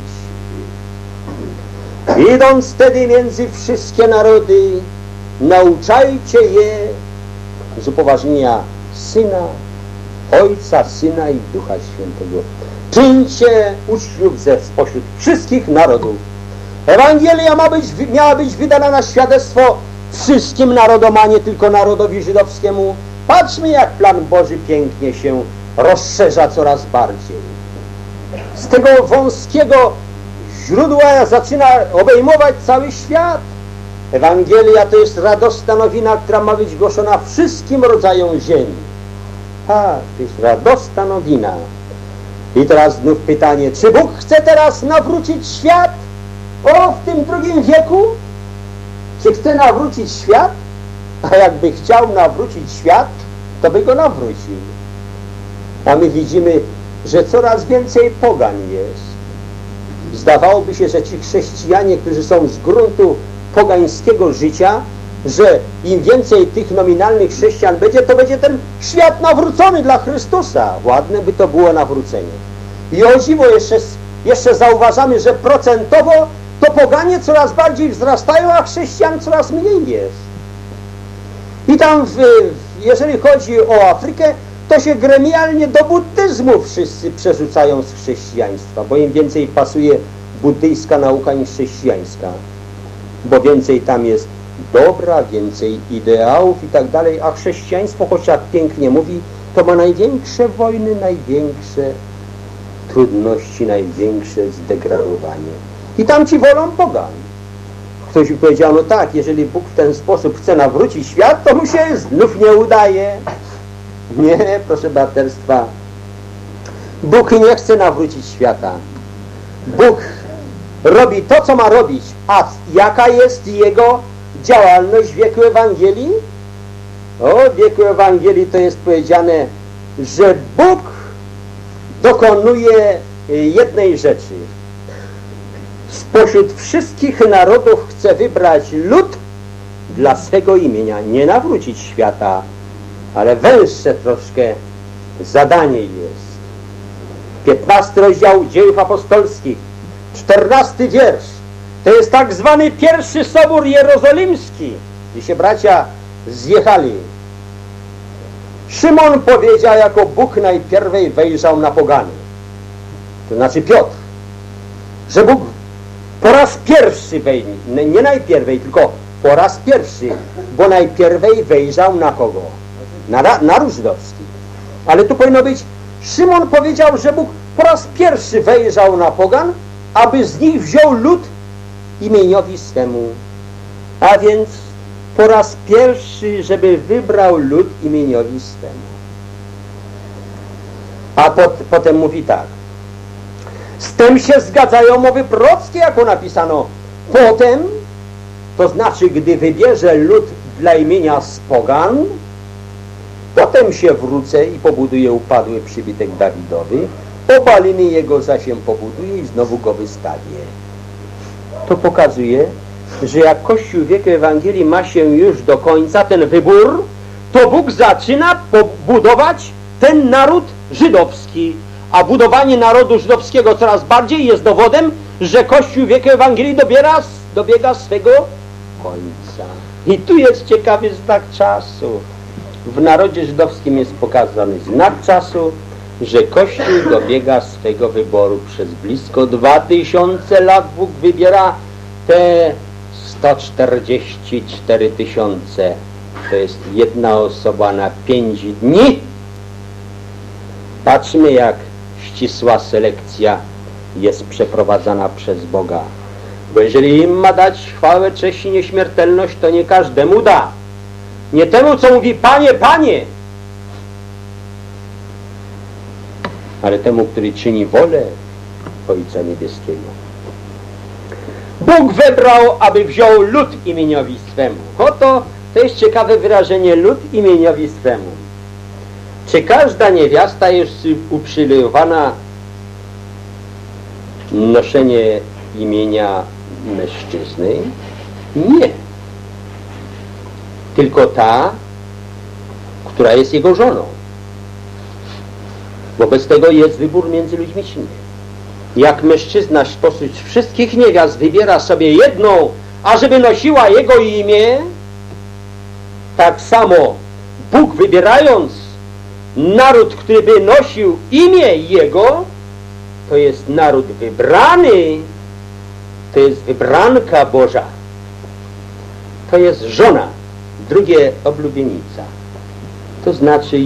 Idąc wtedy między wszystkie narody, nauczajcie je z upoważnienia Syna, Ojca, Syna i Ducha Świętego. Czyńcie uczniów spośród wszystkich narodów. Ewangelia miała być wydana na świadectwo wszystkim narodom, a nie tylko narodowi żydowskiemu. Patrzmy, jak plan Boży pięknie się rozszerza coraz bardziej. Z tego wąskiego źródła zaczyna obejmować cały świat. Ewangelia to jest radosna nowina, która ma być głoszona wszystkim rodzajom ziemi. Tak, to jest radosna nowina. I teraz znów pytanie, czy Bóg chce teraz nawrócić świat? O, w tym II wieku? Czy chce nawrócić świat? A jakby chciał nawrócić świat, to by go nawrócił. A my widzimy, że coraz więcej pogan jest. Zdawałoby się, że ci chrześcijanie, którzy są z gruntu pogańskiego życia, że im więcej tych nominalnych chrześcijan będzie, to będzie ten świat nawrócony dla Chrystusa. Ładne by to było nawrócenie. I o dziwo jeszcze zauważamy, że procentowo to poganie coraz bardziej wzrastają, a chrześcijan coraz mniej jest. I tam, jeżeli chodzi o Afrykę, to się gremialnie do buddyzmu wszyscy przerzucają z chrześcijaństwa, bo im więcej pasuje buddyjska nauka niż chrześcijańska, bo więcej tam jest dobra, więcej ideałów i tak dalej, a chrześcijaństwo, choć jak pięknie mówi, to ma największe wojny, największe trudności, największe zdegradowanie. I tam ci wolą pogan. Ktoś mi powiedział, no tak, jeżeli Bóg w ten sposób chce nawrócić świat, to mu się znów nie udaje. Nie, proszę braterstwa. Bóg nie chce nawrócić świata. Bóg robi to, co ma robić. A jaka jest Jego działalność w wieku Ewangelii? W wieku Ewangelii to jest powiedziane, że Bóg dokonuje jednej rzeczy. Spośród wszystkich narodów chce wybrać lud dla swego imienia. Nie nawrócić świata, ale węższe troszkę zadanie jest. 15 rozdział Dziejów Apostolskich, 14 wiersz. To jest tak zwany pierwszy Sobór Jerozolimski, gdzie się bracia zjechali. Szymon powiedział, jako Bóg najpierwej wejrzał na pogany. To znaczy Piotr, że Bóg po raz pierwszy wejdzie, nie najpierwej, tylko po raz pierwszy, bo najpierwej wejrzał na kogo? Na ród żydowski. Ale tu powinno być, Szymon powiedział, że Bóg po raz pierwszy wejrzał na pogan, aby z nich wziął lud imieniowi swemu. A więc po raz pierwszy, żeby wybrał lud imieniowi swemu. A potem mówi tak. Z tym się zgadzają mowy prorockie, jako napisano. Potem, to znaczy, gdy wybierze lud dla imienia z pogan, potem się wrócę i pobuduję upadły przybytek Dawidowy, obalimy jego, zaś się pobuduję i znowu go wystawię. To pokazuje, że jak Kościół w wieku Ewangelii ma się już do końca ten wybór, to Bóg zaczyna budować ten naród żydowski. A budowanie narodu żydowskiego coraz bardziej jest dowodem, że Kościół w wieku Ewangelii dobiega swego końca. I tu jest ciekawy znak czasu. W narodzie żydowskim jest pokazany znak czasu, że Kościół dobiega swego wyboru. Przez blisko 2000 lat Bóg wybiera te 144 000. To jest jedna osoba na 5 dni. Patrzmy, jak ścisła selekcja jest przeprowadzana przez Boga. Bo jeżeli im ma dać chwałę, cześć i nieśmiertelność, to nie każdemu da. Nie temu, co mówi Panie, Panie, ale temu, który czyni wolę Ojca Niebieskiego. Bóg wybrał, aby wziął lud imieniowi swemu. Oto to jest ciekawe wyrażenie, lud imieniowi swemu. Czy każda niewiasta jest uprzywilejowana noszenie imienia mężczyzny? Nie. Tylko ta, która jest jego żoną. Wobec tego jest wybór między ludźmi czy nie. Jak mężczyzna spośród wszystkich niewiast wybiera sobie jedną, ażeby nosiła jego imię, tak samo Bóg, wybierając naród, który by nosił imię Jego, to jest naród wybrany, to jest wybranka Boża, to jest żona, drugie oblubienica. To znaczy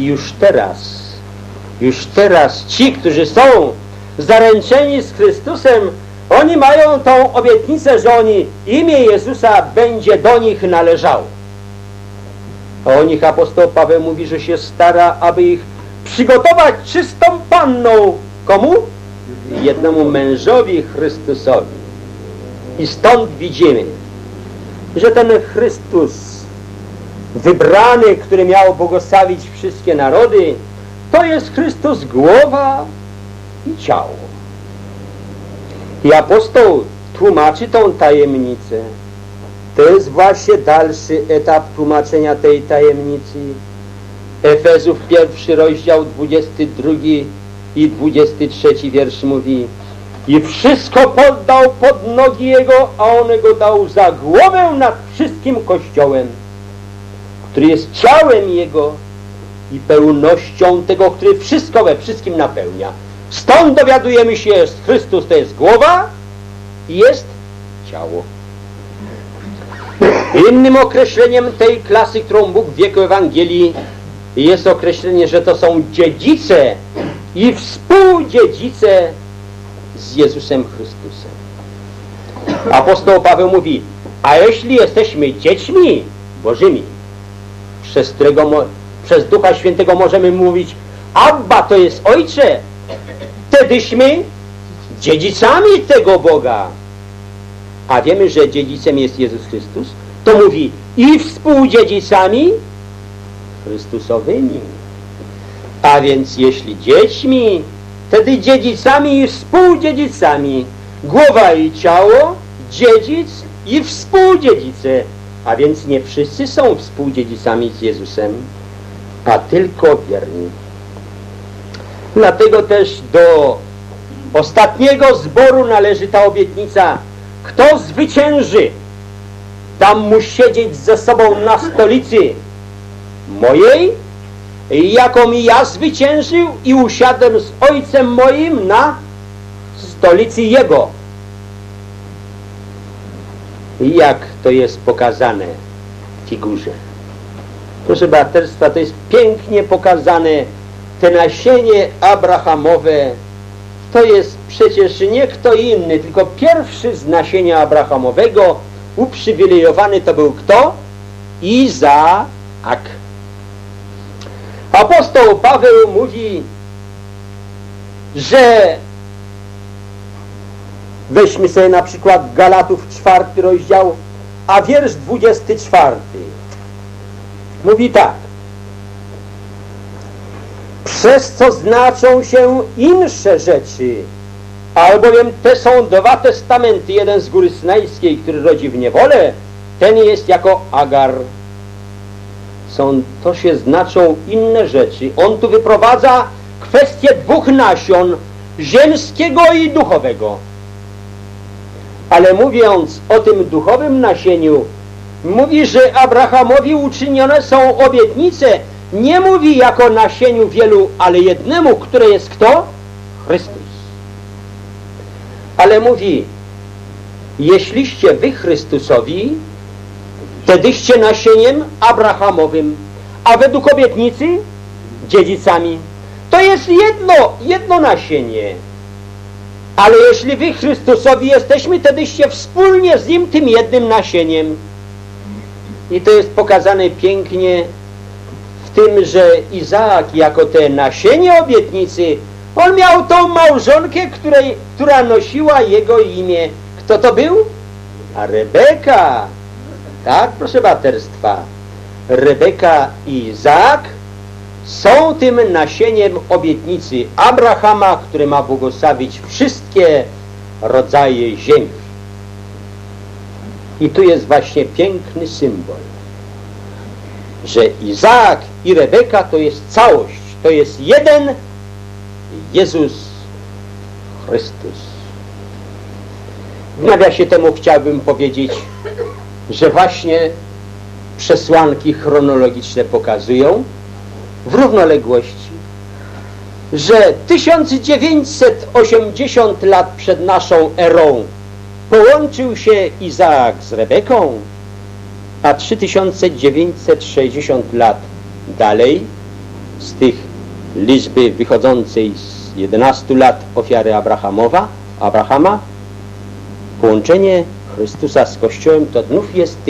już teraz ci, którzy są zaręczeni z Chrystusem, oni mają tą obietnicę, że imię Jezusa będzie do nich należało. A o nich apostoł Paweł mówi, że się stara, aby ich przygotować czystą panną. Komu? Jednemu mężowi Chrystusowi. I stąd widzimy, że ten Chrystus wybrany, który miał błogosławić wszystkie narody, to jest Chrystus głowa i ciało. I apostoł tłumaczy tą tajemnicę. To jest właśnie dalszy etap tłumaczenia tej tajemnicy. Efezów 1 rozdział 22 i 23 wiersz mówi: i wszystko poddał pod nogi Jego, a On go dał za głowę nad wszystkim Kościołem, który jest ciałem Jego i pełnością tego, który wszystko we wszystkim napełnia. Stąd dowiadujemy się, że Chrystus to jest głowa i jest ciało. Innym określeniem tej klasy, którą Bóg w wieku Ewangelii, jest określenie, że to są dziedzice i współdziedzice z Jezusem Chrystusem. Apostoł Paweł mówi: a jeśli jesteśmy dziećmi Bożymi, przez Ducha Świętego możemy mówić: Abba, to jest Ojcze, wtedyśmy dziedzicami tego Boga, a wiemy, że dziedzicem jest Jezus Chrystus, to mówi i współdziedzicami Chrystusowymi. A więc jeśli dziećmi, wtedy dziedzicami i współdziedzicami. Głowa i ciało, dziedzic i współdziedzice. A więc nie wszyscy są współdziedzicami z Jezusem, a tylko wierni. Dlatego też do ostatniego zboru należy ta obietnica. Kto zwycięży, dam mu siedzieć ze sobą na stolicy mojej, jaką ja zwyciężył i usiadłem z Ojcem moim na stolicy Jego. I jak to jest pokazane w figurze? Proszę braterstwa, to jest pięknie pokazane. Te nasienie abrahamowe to jest przecież nie kto inny, tylko pierwszy z nasienia abrahamowego uprzywilejowany to był kto? Izaak. Apostoł Paweł mówi, że weźmy sobie na przykład Galatów 4 rozdział, a wiersz 24. Mówi tak. Przez co znaczą się insze rzeczy, albowiem te są dwa testamenty, jeden z góry synajskiej, który rodzi w niewolę, ten jest jako Agar. To się znaczą inne rzeczy. On tu wyprowadza kwestię dwóch nasion, ziemskiego i duchowego. Ale mówiąc o tym duchowym nasieniu, mówi, że Abrahamowi uczynione są obietnice. Nie mówi jako nasieniu wielu, ale jednemu, które jest kto? Chrystus. Ale mówi, jeśliście wy Chrystusowi, wtedyście nasieniem Abrahamowym, a według obietnicy dziedzicami. To jest jedno nasienie. Ale jeśli wy Chrystusowi jesteśmy, wtedyście wspólnie z Nim tym jednym nasieniem. I to jest pokazane pięknie w tym, że Izaak jako te nasienie obietnicy, on miał tą małżonkę, która nosiła jego imię. Kto to był? A Rebeka. Tak, proszę braterstwa. Rebeka i Izaak są tym nasieniem obietnicy Abrahama, który ma błogosławić wszystkie rodzaje ziemi. I tu jest właśnie piękny symbol, że Izaak i Rebeka to jest całość, to jest jeden Jezus Chrystus. W nawiasie temu chciałbym powiedzieć, że właśnie przesłanki chronologiczne pokazują w równoległości, że 1980 lat przed naszą erą połączył się Izaak z Rebeką, a 3960 lat dalej z tych liczby wychodzącej z 11 lat ofiary Abrahama, połączenie Chrystusa z Kościołem to znów jest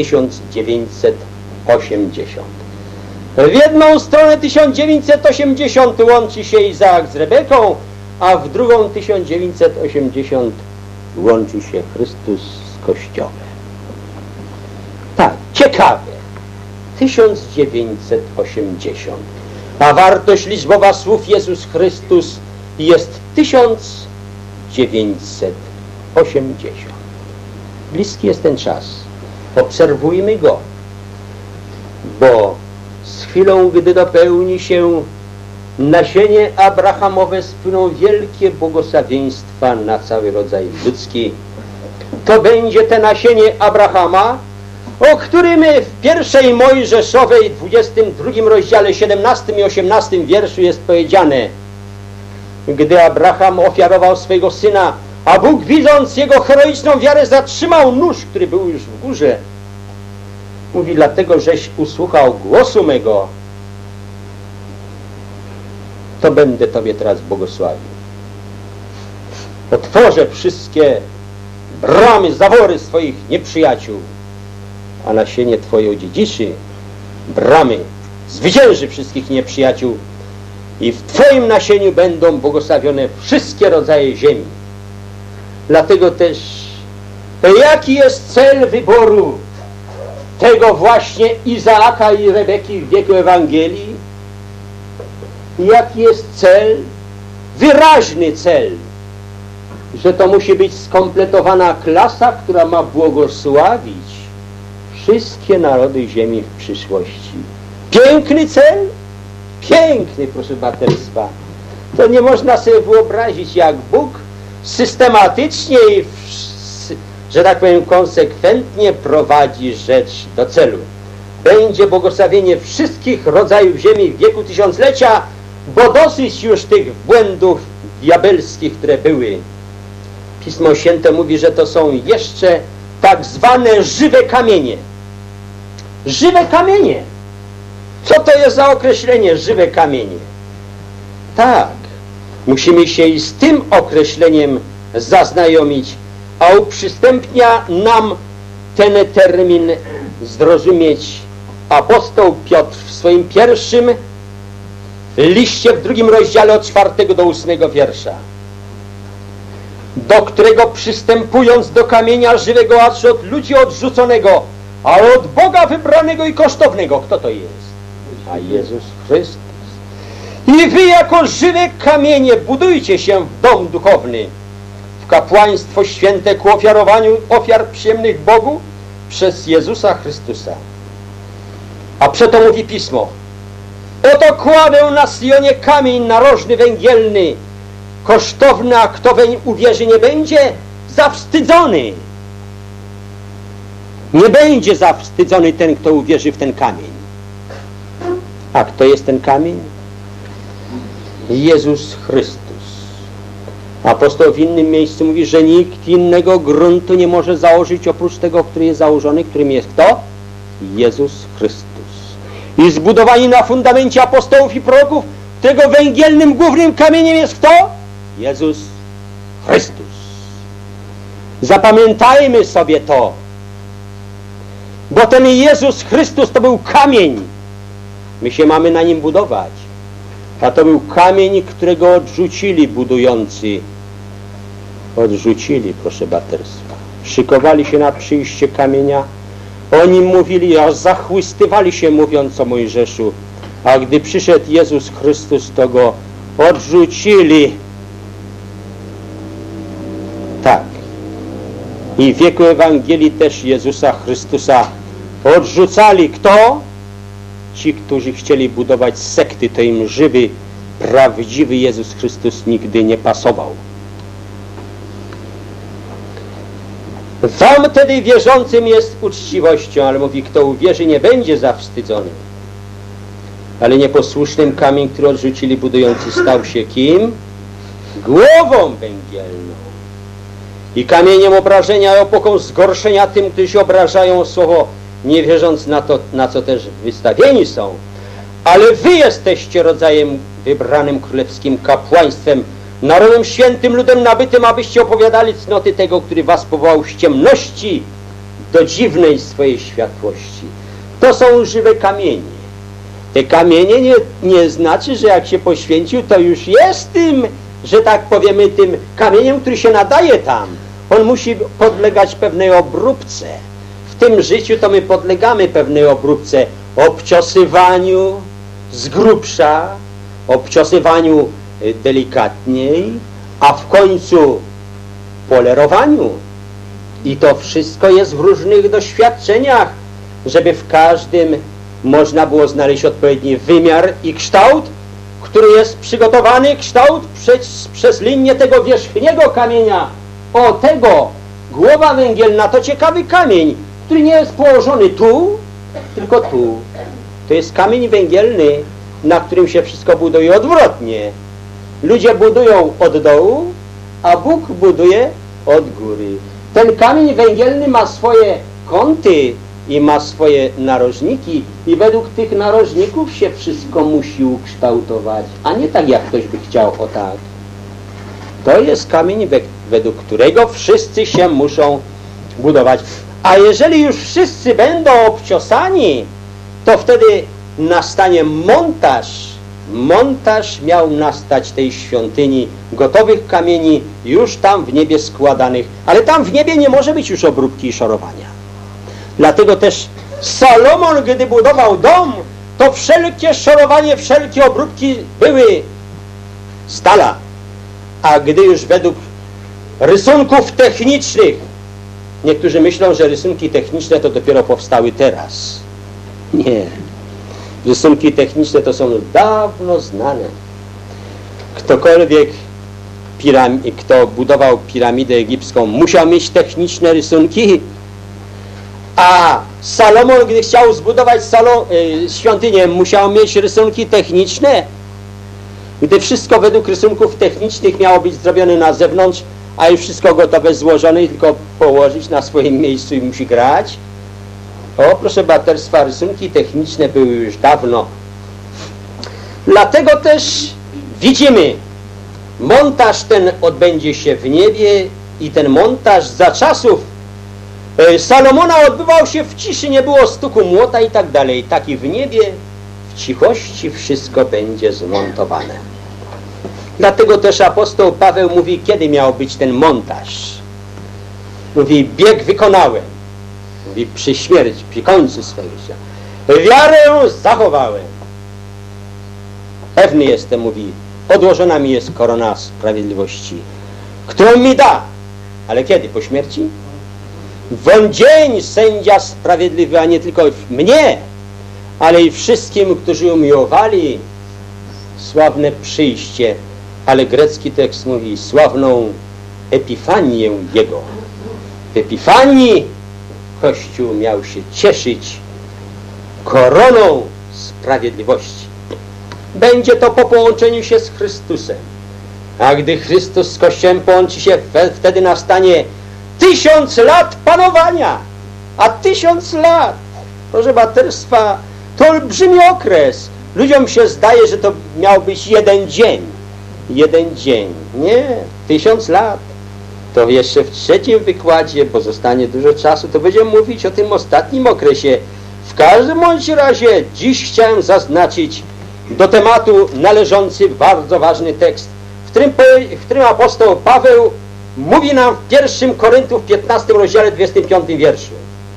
1980. W jedną stronę 1980 łączy się Izaak z Rebeką, a w drugą 1980 łączy się Chrystus z Kościołem. Tak, ciekawe. 1980. A wartość liczbowa słów Jezus Chrystus jest 1980. Bliski jest ten czas. Obserwujmy go, bo z chwilą, gdy dopełni się nasienie Abrahamowe, spłyną wielkie błogosławieństwa na cały rodzaj ludzki. To będzie te nasienie Abrahama, o którym w pierwszej Mojżeszowej, 22 rozdziale, 17 i 18 wierszu jest powiedziane: gdy Abraham ofiarował swojego syna, a Bóg, widząc jego heroiczną wiarę, zatrzymał nóż, który był już w górze. Mówi, dlatego żeś usłuchał głosu mego, to będę Tobie teraz błogosławił. Otworzę wszystkie bramy, zawory swoich nieprzyjaciół, a nasienie Twoje odziedziczy bramy, zwycięży wszystkich nieprzyjaciół i w Twoim nasieniu będą błogosławione wszystkie rodzaje ziemi. Dlatego też, jaki jest cel wyboru tego właśnie Izaaka i Rebeki w wieku Ewangelii? Jaki jest cel? Wyraźny cel, że to musi być skompletowana klasa, która ma błogosławić wszystkie narody ziemi w przyszłości. Piękny cel? Piękny, proszę braterstwa. To nie można sobie wyobrazić, jak Bóg systematycznie i że tak powiem konsekwentnie prowadzi rzecz do celu. Będzie błogosławienie wszystkich rodzajów ziemi w wieku tysiąclecia, bo dosyć już tych błędów diabelskich, które były. Pismo Święte mówi, że to są jeszcze tak zwane żywe kamienie. Żywe kamienie. Co to jest za określenie żywe kamienie? Tak, musimy się i z tym określeniem zaznajomić, a uprzystępnia nam ten termin zrozumieć apostoł Piotr w swoim pierwszym liście w 2 rozdziale od 4 do 8 wiersza, do którego przystępując do kamienia żywego, acz od ludzi odrzuconego, ale od Boga wybranego i kosztownego. Kto to jest? A Jezus Chrystus. I wy jako żywe kamienie budujcie się w dom duchowny, w kapłaństwo święte ku ofiarowaniu ofiar przyjemnych Bogu przez Jezusa Chrystusa. A przeto mówi Pismo: oto kładę na Sionie kamień narożny węgielny, kosztowny, a kto weń uwierzy, nie będzie zawstydzony. Nie będzie zawstydzony ten, kto uwierzy w ten kamień. A kto jest ten kamień? Jezus Chrystus. Apostoł w innym miejscu mówi, że nikt innego gruntu nie może założyć oprócz tego, który jest założony, którym jest kto? Jezus Chrystus. I zbudowani na fundamencie apostołów i proroków, którego węgielnym głównym kamieniem jest kto? Jezus Chrystus. Zapamiętajmy sobie to, bo ten Jezus Chrystus to był kamień. My się mamy na nim budować. A to był kamień, którego odrzucili budujący. Odrzucili, proszę braterstwa. Szykowali się na przyjście kamienia. Oni mówili, aż zachłystywali się, mówiąc o Mojżeszu. A gdy przyszedł Jezus Chrystus, to go odrzucili. Tak. I w wieku Ewangelii też Jezusa Chrystusa odrzucali. Kto? Ci, którzy chcieli budować sekty, to im żywy, prawdziwy Jezus Chrystus nigdy nie pasował. Wam tedy wierzącym jest uczciwością, ale mówi, kto uwierzy, nie będzie zawstydzony. Ale nieposłusznym kamień, który odrzucili budujący, stał się kim? Głową węgielną. I kamieniem obrażenia i opoką zgorszenia tym, którzy obrażają słowo, nie wierząc na to, na co też wystawieni są. Ale wy jesteście rodzajem wybranym królewskim kapłaństwem, narodem świętym, ludem nabytym, abyście opowiadali cnoty tego, który was powołał z ciemności do dziwnej swojej światłości. To są żywe kamienie. Te kamienie nie znaczy, że jak się poświęcił, to już jest tym, że tak powiemy, tym kamieniem, który się nadaje tam. On musi podlegać pewnej obróbce. W tym życiu to my podlegamy pewnej obróbce, obciosywaniu z grubsza, obciosywaniu delikatniej, a w końcu polerowaniu. I to wszystko jest w różnych doświadczeniach, żeby w każdym można było znaleźć odpowiedni wymiar i kształt, który jest przygotowany, kształt przez linię tego wierzchniego kamienia. O, tego, głowa węgielna, to ciekawy kamień, który nie jest położony tu, tylko tu. To jest kamień węgielny, na którym się wszystko buduje odwrotnie. Ludzie budują od dołu, a Bóg buduje od góry. Ten kamień węgielny ma swoje kąty i ma swoje narożniki i według tych narożników się wszystko musi ukształtować, a nie tak, jak ktoś by chciał, o tak. To jest kamień, według którego wszyscy się muszą budować. A jeżeli już wszyscy będą obciosani, to wtedy nastanie montaż montaż miał nastać tej świątyni, gotowych kamieni, już tam w niebie składanych, ale tam w niebie nie może być już obróbki i szorowania. Dlatego też Salomon, gdy budował dom, to wszelkie szorowanie, wszelkie obróbki były z dala. A gdy już według rysunków technicznych, niektórzy myślą, że rysunki techniczne to dopiero powstały teraz. Nie. Rysunki techniczne to są dawno znane. Ktokolwiek, kto budował piramidę egipską, musiał mieć techniczne rysunki, a Salomon, gdy chciał zbudować świątynię, musiał mieć rysunki techniczne. Gdy wszystko według rysunków technicznych miało być zrobione na zewnątrz, a już wszystko gotowe, złożone i tylko położyć na swoim miejscu i musi grać. O, proszę braterstwa, rysunki techniczne były już dawno. Dlatego też widzimy, montaż ten odbędzie się w niebie i ten montaż za czasów Salomona odbywał się w ciszy, nie było stuku młota i tak dalej. Tak i w niebie, w cichości wszystko będzie zmontowane. Dlatego też apostoł Paweł mówi, kiedy miał być ten montaż. Mówi, bieg wykonałem. Mówi, przy śmierci, przy końcu swego życia. Wiarę zachowałem. Pewny jestem, mówi, odłożona mi jest korona sprawiedliwości, którą mi da. Ale kiedy? Po śmierci? W on dzień sędzia sprawiedliwy, a nie tylko mnie, ale i wszystkim, którzy umiłowali sławne przyjście, ale grecki tekst mówi sławną epifanię Jego. W Epifanii Kościół miał się cieszyć koroną sprawiedliwości. Będzie to po połączeniu się z Chrystusem. A gdy Chrystus z Kościołem połączy się, wtedy nastanie 1000 lat panowania. A 1000 lat, proszę braterstwa, to olbrzymi okres. Ludziom się zdaje, że to miał być jeden dzień. Jeden dzień. Nie, 1000 lat. To jeszcze w trzecim wykładzie, bo zostanie dużo czasu, to będziemy mówić o tym ostatnim okresie. W każdym bądź razie dziś chciałem zaznaczyć do tematu należący bardzo ważny tekst, w którym apostoł Paweł mówi nam w 1 Koryntiów 15 rozdziale 25 wierszu.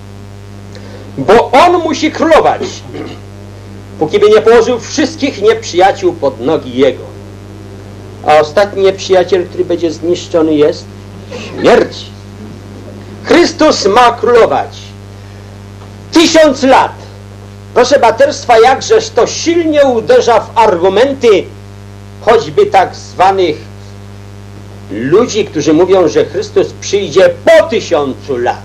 Bo on musi królować, póki by nie położył wszystkich nieprzyjaciół pod nogi Jego. A ostatni nieprzyjaciel, który będzie zniszczony, jest śmierć. Chrystus ma królować 1000 lat. Proszę braterstwa, jakżeż to silnie uderza w argumenty choćby tak zwanych ludzi, którzy mówią, że Chrystus przyjdzie po 1000 lat.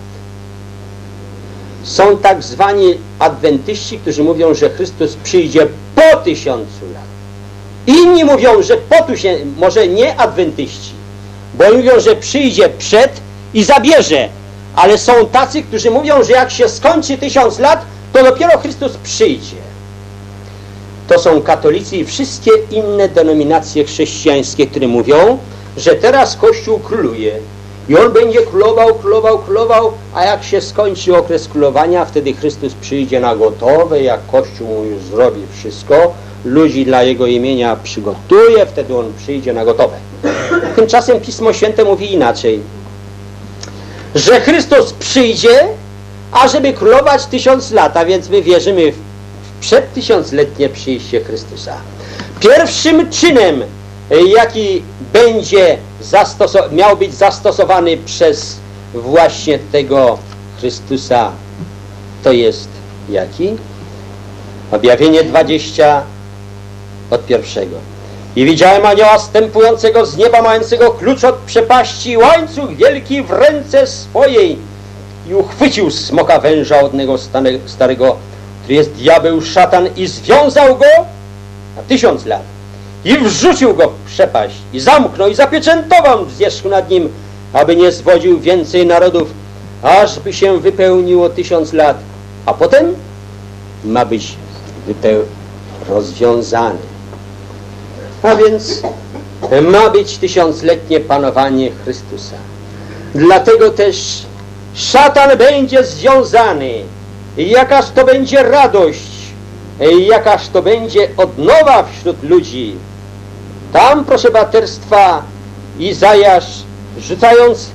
Są tak zwani adwentyści, którzy mówią, że Chrystus przyjdzie po 1000 lat. Inni mówią, że może nie adwentyści, bo oni mówią, że przyjdzie przed i zabierze. Ale są tacy, którzy mówią, że jak się skończy 1000 lat, to dopiero Chrystus przyjdzie. To są katolicy i wszystkie inne denominacje chrześcijańskie, które mówią, że teraz Kościół króluje i on będzie królował, a jak się skończy okres królowania, wtedy Chrystus przyjdzie na gotowe, jak Kościół mu już zrobi wszystko, ludzi dla Jego imienia przygotuje, wtedy on przyjdzie na gotowe. Tymczasem Pismo Święte mówi inaczej, że Chrystus przyjdzie, ażeby królować 1000 lat, a więc my wierzymy w przedtysiącletnie przyjście Chrystusa. Pierwszym czynem, jaki będzie miał być zastosowany przez właśnie tego Chrystusa, to jest jaki? Objawienie 20 od 1. I widziałem anioła zstępującego z nieba, mającego klucz od przepaści, łańcuch wielki w ręce swojej, i uchwycił smoka węża odnego starego, który jest diabeł, szatan, i związał go na 1000 lat. I wrzucił go w przepaść, i zamknął, i zapieczętował zwierzch nad nim, aby nie zwodził więcej narodów, aż by się wypełniło 1000 lat. A potem ma być rozwiązany. A więc ma być 1000-letnie panowanie Chrystusa. Dlatego też szatan będzie związany. I jakaż to będzie radość, jakaż to będzie odnowa wśród ludzi. Tam, proszę braterstwa, Izajasz, rzucając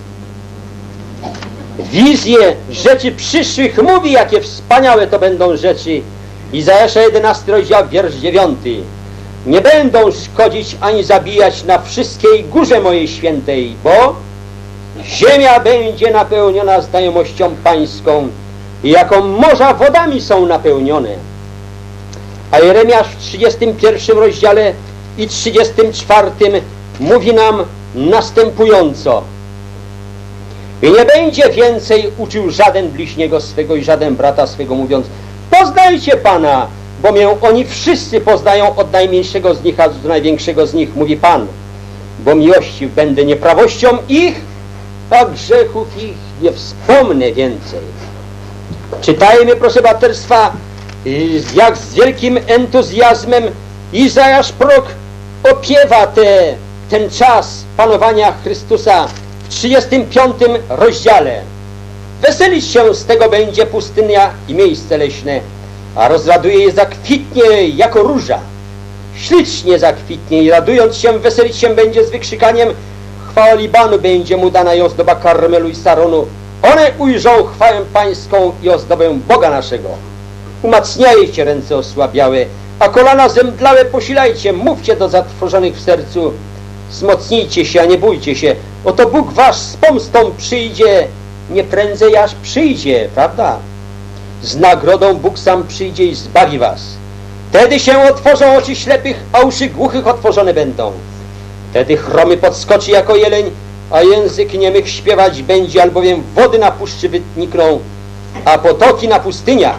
wizję rzeczy przyszłych, mówi, jakie wspaniałe to będą rzeczy. Izajasza 11 rozdział, wiersz 9. Nie będą szkodzić ani zabijać na wszystkiej górze mojej świętej, bo ziemia będzie napełniona znajomością pańską i jako morza wodami są napełnione. A Jeremiasz w 31 rozdziale i 34 mówi nam następująco: i nie będzie więcej uczył żaden bliźniego swego i żaden brata swego, mówiąc: poznajcie Pana, bo mnie oni wszyscy poznają, od najmniejszego z nich aż do największego z nich, mówi Pan, bo miłościw będę nieprawością ich, a grzechów ich nie wspomnę więcej. Czytajmy, proszę braterstwa, jak z wielkim entuzjazmem Izajasz prorok opiewa ten czas panowania Chrystusa w 35 rozdziale. Weselić się z tego będzie pustynia i miejsce leśne, a rozraduje je zakwitnie jako róża. Ślicznie zakwitnie i radując się, weselić się będzie z wykrzykaniem: chwała Libanu będzie mu dana i ozdoba Karmelu i Saronu. One ujrzą chwałę pańską i ozdobę Boga naszego. Umacniajcie ręce osłabiałe, a kolana zemdlałe posilajcie, mówcie do zatrwożonych w sercu: wzmocnijcie się, a nie bójcie się, oto Bóg wasz z pomstą przyjdzie, nie prędzej aż przyjdzie, prawda? Z nagrodą Bóg sam przyjdzie i zbawi was. Wtedy się otworzą oczy ślepych, a uszy głuchych otworzone będą. Wtedy chromy podskoczy jako jeleń, a język niemych śpiewać będzie, albowiem wody na puszczy wynikną, a potoki na pustyniach.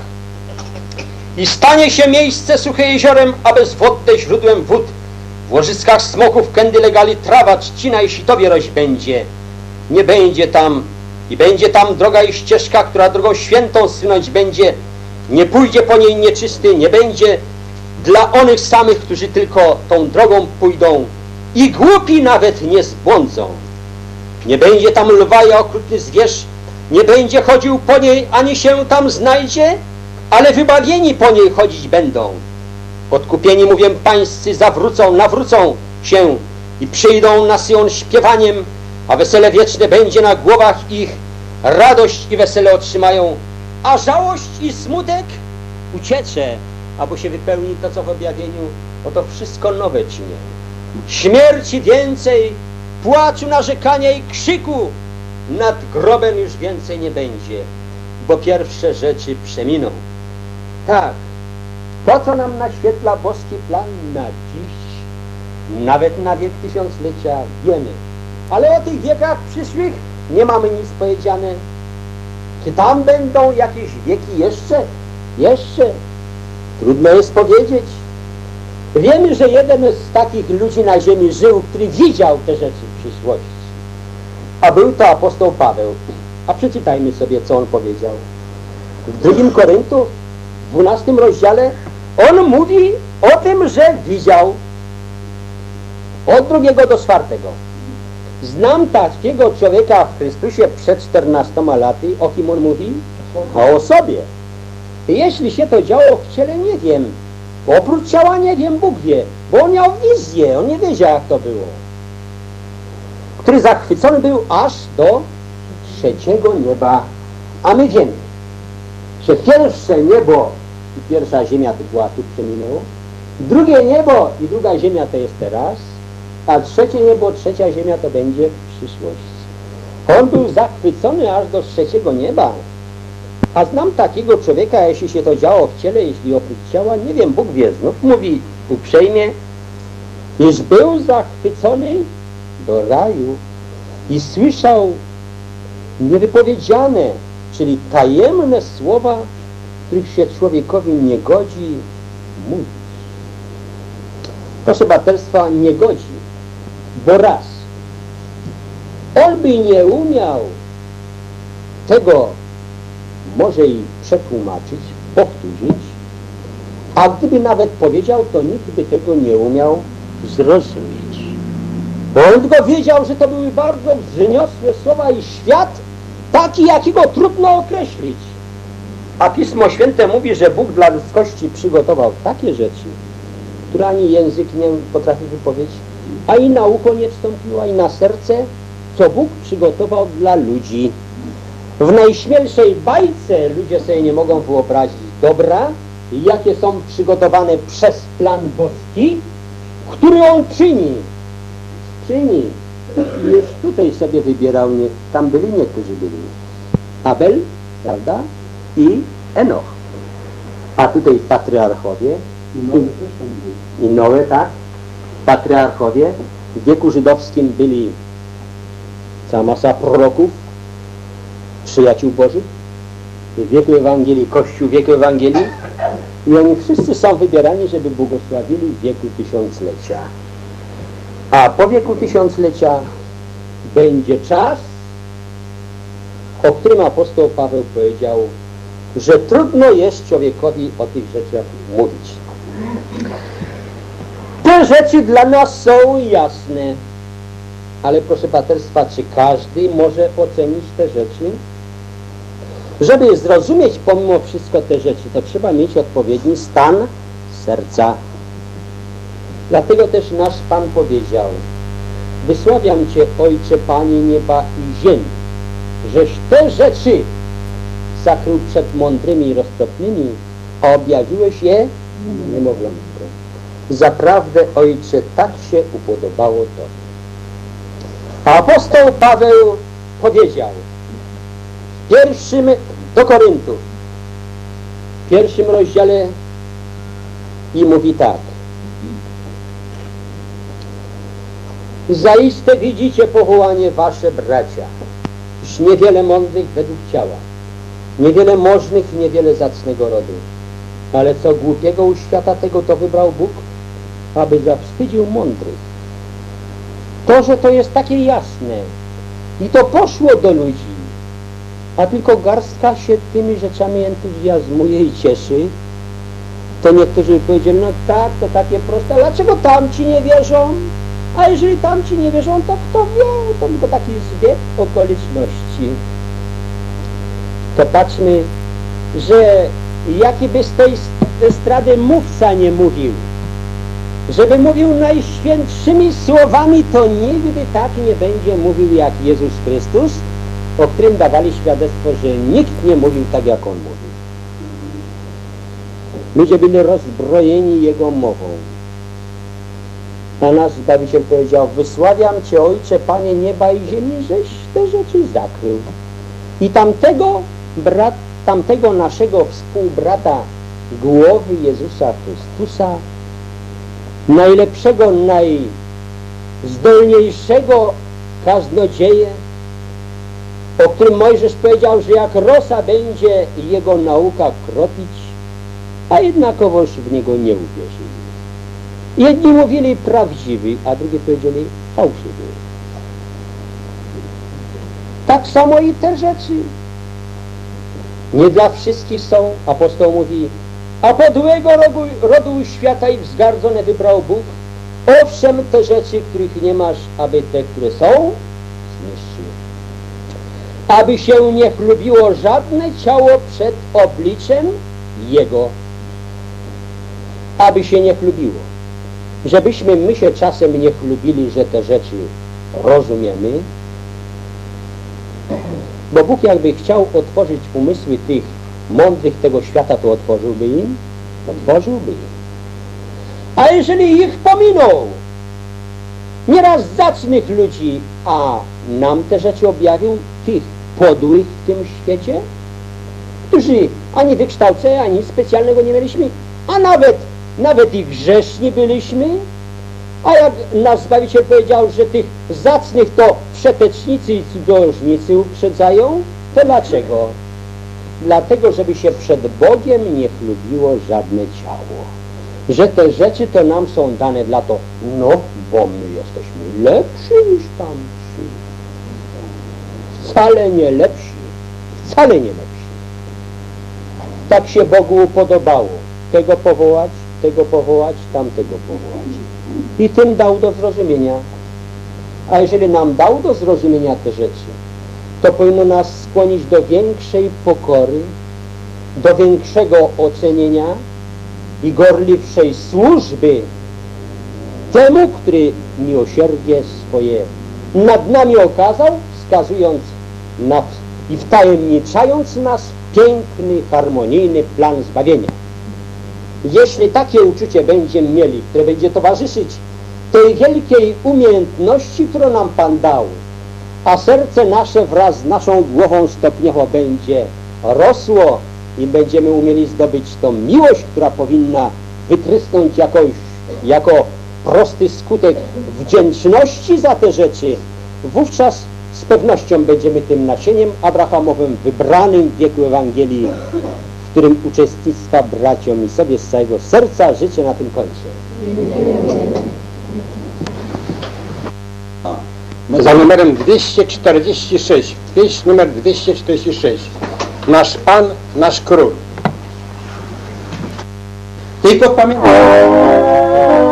I stanie się miejsce suche jeziorem, a bezwodne źródłem wód. W łożyskach smoków kędy legali trawa, trzcina i sitowie rość będzie. Nie będzie tam i będzie tam droga i ścieżka, która drogą świętą słynąć będzie. Nie pójdzie po niej nieczysty, nie będzie dla onych samych, którzy tylko tą drogą pójdą, i głupi nawet nie zbłądzą. Nie będzie tam lwa i okrutny zwierz, nie będzie chodził po niej, ani się tam znajdzie, ale wybawieni po niej chodzić będą. Odkupieni, mówię, pańscy nawrócą się i przyjdą na Syjon śpiewaniem, a wesele wieczne będzie na głowach ich, radość i wesele otrzymają, a żałość i smutek uciecze, aby się wypełni to, co w objawieniu, oto wszystko nowe czynię. Śmierci więcej, płaczu, narzekania i krzyku nad grobem już więcej nie będzie, bo pierwsze rzeczy przeminą. Tak, to, co nam naświetla boski plan na dziś, nawet na wiek tysiąclecia, wiemy. Ale o tych wiekach przyszłych nie mamy nic powiedziane. Czy tam będą jakieś wieki jeszcze? Jeszcze. Trudno jest powiedzieć. Wiemy, że jeden z takich ludzi na ziemi żył, który widział te rzeczy w przyszłości. A był to apostoł Paweł. A przeczytajmy sobie, co on powiedział. W 2 Koryntu, w 12 rozdziale, on mówi o tym, że widział od 2 do 4. Znam takiego człowieka w Chrystusie przed 14 laty. O kim on mówi? O sobie. Jeśli się to działo w ciele, nie wiem. Oprócz ciała nie wiem, Bóg wie, bo on miał wizję, on nie wiedział, jak to było. Który zachwycony był aż do 3. nieba. A my wiemy, że pierwsze niebo i pierwsza ziemia to była tu przeminęło, drugie niebo i druga ziemia to jest teraz, a 3. niebo, 3. ziemia to będzie w przyszłości. On był zachwycony aż do 3. nieba. A znam takiego człowieka, jeśli się to działo w ciele, jeśli oprócz ciała, nie wiem, Bóg wie, znów mówi uprzejmie, iż był zachwycony do raju i słyszał niewypowiedziane, czyli tajemne słowa, których się człowiekowi nie godzi mówić. Proszę braterstwa, nie godzi, bo raz, on by nie umiał tego może i przetłumaczyć, powtórzyć, a gdyby nawet powiedział, to nikt by tego nie umiał zrozumieć. Bo on tylko wiedział, że to były bardzo wzniosłe słowa i świat taki, jakiego trudno określić. A Pismo Święte mówi, że Bóg dla ludzkości przygotował takie rzeczy, które ani język nie potrafi wypowiedzieć, a i na ucho nie wstąpiło, a i na serce, co Bóg przygotował dla ludzi. W najśmielszej bajce ludzie sobie nie mogą wyobrazić dobra, jakie są przygotowane przez plan boski, który On czyni. Już tutaj sobie wybierał, tam byli niektórzy byli. Abel, prawda? I Enoch. A tutaj patriarchowie i Noe, tak? Patriarchowie. W wieku żydowskim byli cała masa proroków, przyjaciół Bożych. W wieku Ewangelii, Kościół w wieku Ewangelii. I oni wszyscy są wybierani, żeby błogosławili w wieku tysiąclecia. A po wieku tysiąclecia będzie czas, o którym apostoł Paweł powiedział, że trudno jest człowiekowi o tych rzeczach mówić. Te rzeczy dla nas są jasne, ale proszę braterstwa, czy każdy może ocenić te rzeczy? Żeby zrozumieć pomimo wszystko te rzeczy, to trzeba mieć odpowiedni stan serca. Dlatego też nasz Pan powiedział: wysławiam Cię, Ojcze, Panie nieba i ziemi, żeś te rzeczy zakrył przed mądrymi i roztropnymi, a objawiłeś je niemowlątkom. Zaprawdę, Ojcze, tak się upodobało Tobie. Apostoł Paweł powiedział w pierwszym do Koryntów, w pierwszym rozdziale i mówi tak: zaiste widzicie powołanie wasze, bracia, iż niewiele mądrych według ciała, niewiele możnych i niewiele zacnego rodu. Ale co głupiego u świata, tego to wybrał Bóg, aby zawstydził mądrych. To, że to jest takie jasne i to poszło do ludzi, a tylko garstka się tymi rzeczami entuzjazmuje i cieszy, to niektórzy powiedzieli: no tak, to takie proste, a dlaczego tamci nie wierzą? A jeżeli tamci nie wierzą, to kto wie? To tylko taki zbieg okoliczności. To patrzmy, że jaki by z tej estrady mówca nie mówił, żeby mówił najświętszymi słowami, to nigdy tak nie będzie mówił jak Jezus Chrystus, o którym dawali świadectwo, że nikt nie mówił tak, jak On mówił. Ludzie byli rozbrojeni Jego mową. A nasz Zbawiciel powiedział: wysławiam Cię, Ojcze, Panie nieba i ziemi, żeś te rzeczy zakrył. I tamtego naszego współbrata, głowy Jezusa Chrystusa, najlepszego, najzdolniejszego kaznodzieję, o którym Mojżesz powiedział, że jak rosa będzie jego nauka kropić, a jednakowoż w niego nie uwierzyli. Jedni mówili prawdziwy, a drugi powiedzieli fałszywy. Tak samo i te rzeczy nie dla wszystkich są. Apostoł mówi: a podłego rodu świata i wzgardzone wybrał Bóg. Owszem, te rzeczy, których nie masz, aby te, które są, zniszczył. Aby się nie chlubiło żadne ciało przed obliczem Jego. Aby się nie chlubiło. Żebyśmy my się czasem nie chlubili, że te rzeczy rozumiemy. Bo Bóg jakby chciał otworzyć umysły tych mądrych tego świata, to otworzyłby im. A jeżeli ich pominął, nieraz zacnych ludzi, a nam te rzeczy objawił, tych podłych w tym świecie, którzy ani wykształcenia, ani specjalnego nie mieliśmy, a nawet i grzeszni byliśmy, a jak nasz Zbawiciel powiedział, że tych zacnych to przetecznicy i cudzołożnicy uprzedzają, to dlaczego? Dlatego, żeby się przed Bogiem nie chlubiło żadne ciało. Że te rzeczy to nam są dane dla to, no, bo my jesteśmy lepsi niż tamci. Wcale nie lepsi. Tak się Bogu podobało. Tego powołać, tamtego powołać. I tym dał do zrozumienia. A jeżeli nam dał do zrozumienia te rzeczy, to powinno nas skłonić do większej pokory, do większego ocenienia i gorliwszej służby temu, który miłosierdzie swoje nad nami okazał, wskazując i wtajemniczając nas w piękny, harmonijny plan zbawienia. Jeśli takie uczucie będziemy mieli, które będzie towarzyszyć tej wielkiej umiejętności, którą nam Pan dał, a serce nasze wraz z naszą głową stopniowo będzie rosło i będziemy umieli zdobyć tą miłość, która powinna wytrysnąć jako prosty skutek wdzięczności za te rzeczy, wówczas z pewnością będziemy tym nasieniem abrahamowym wybranym w wieku Ewangelii, w którym uczestnictwa braciom i sobie z całego serca życzę na tym końcu. Za numerem 246, wieś numer 246. Nasz Pan, nasz Król. Tylko pamiętaj.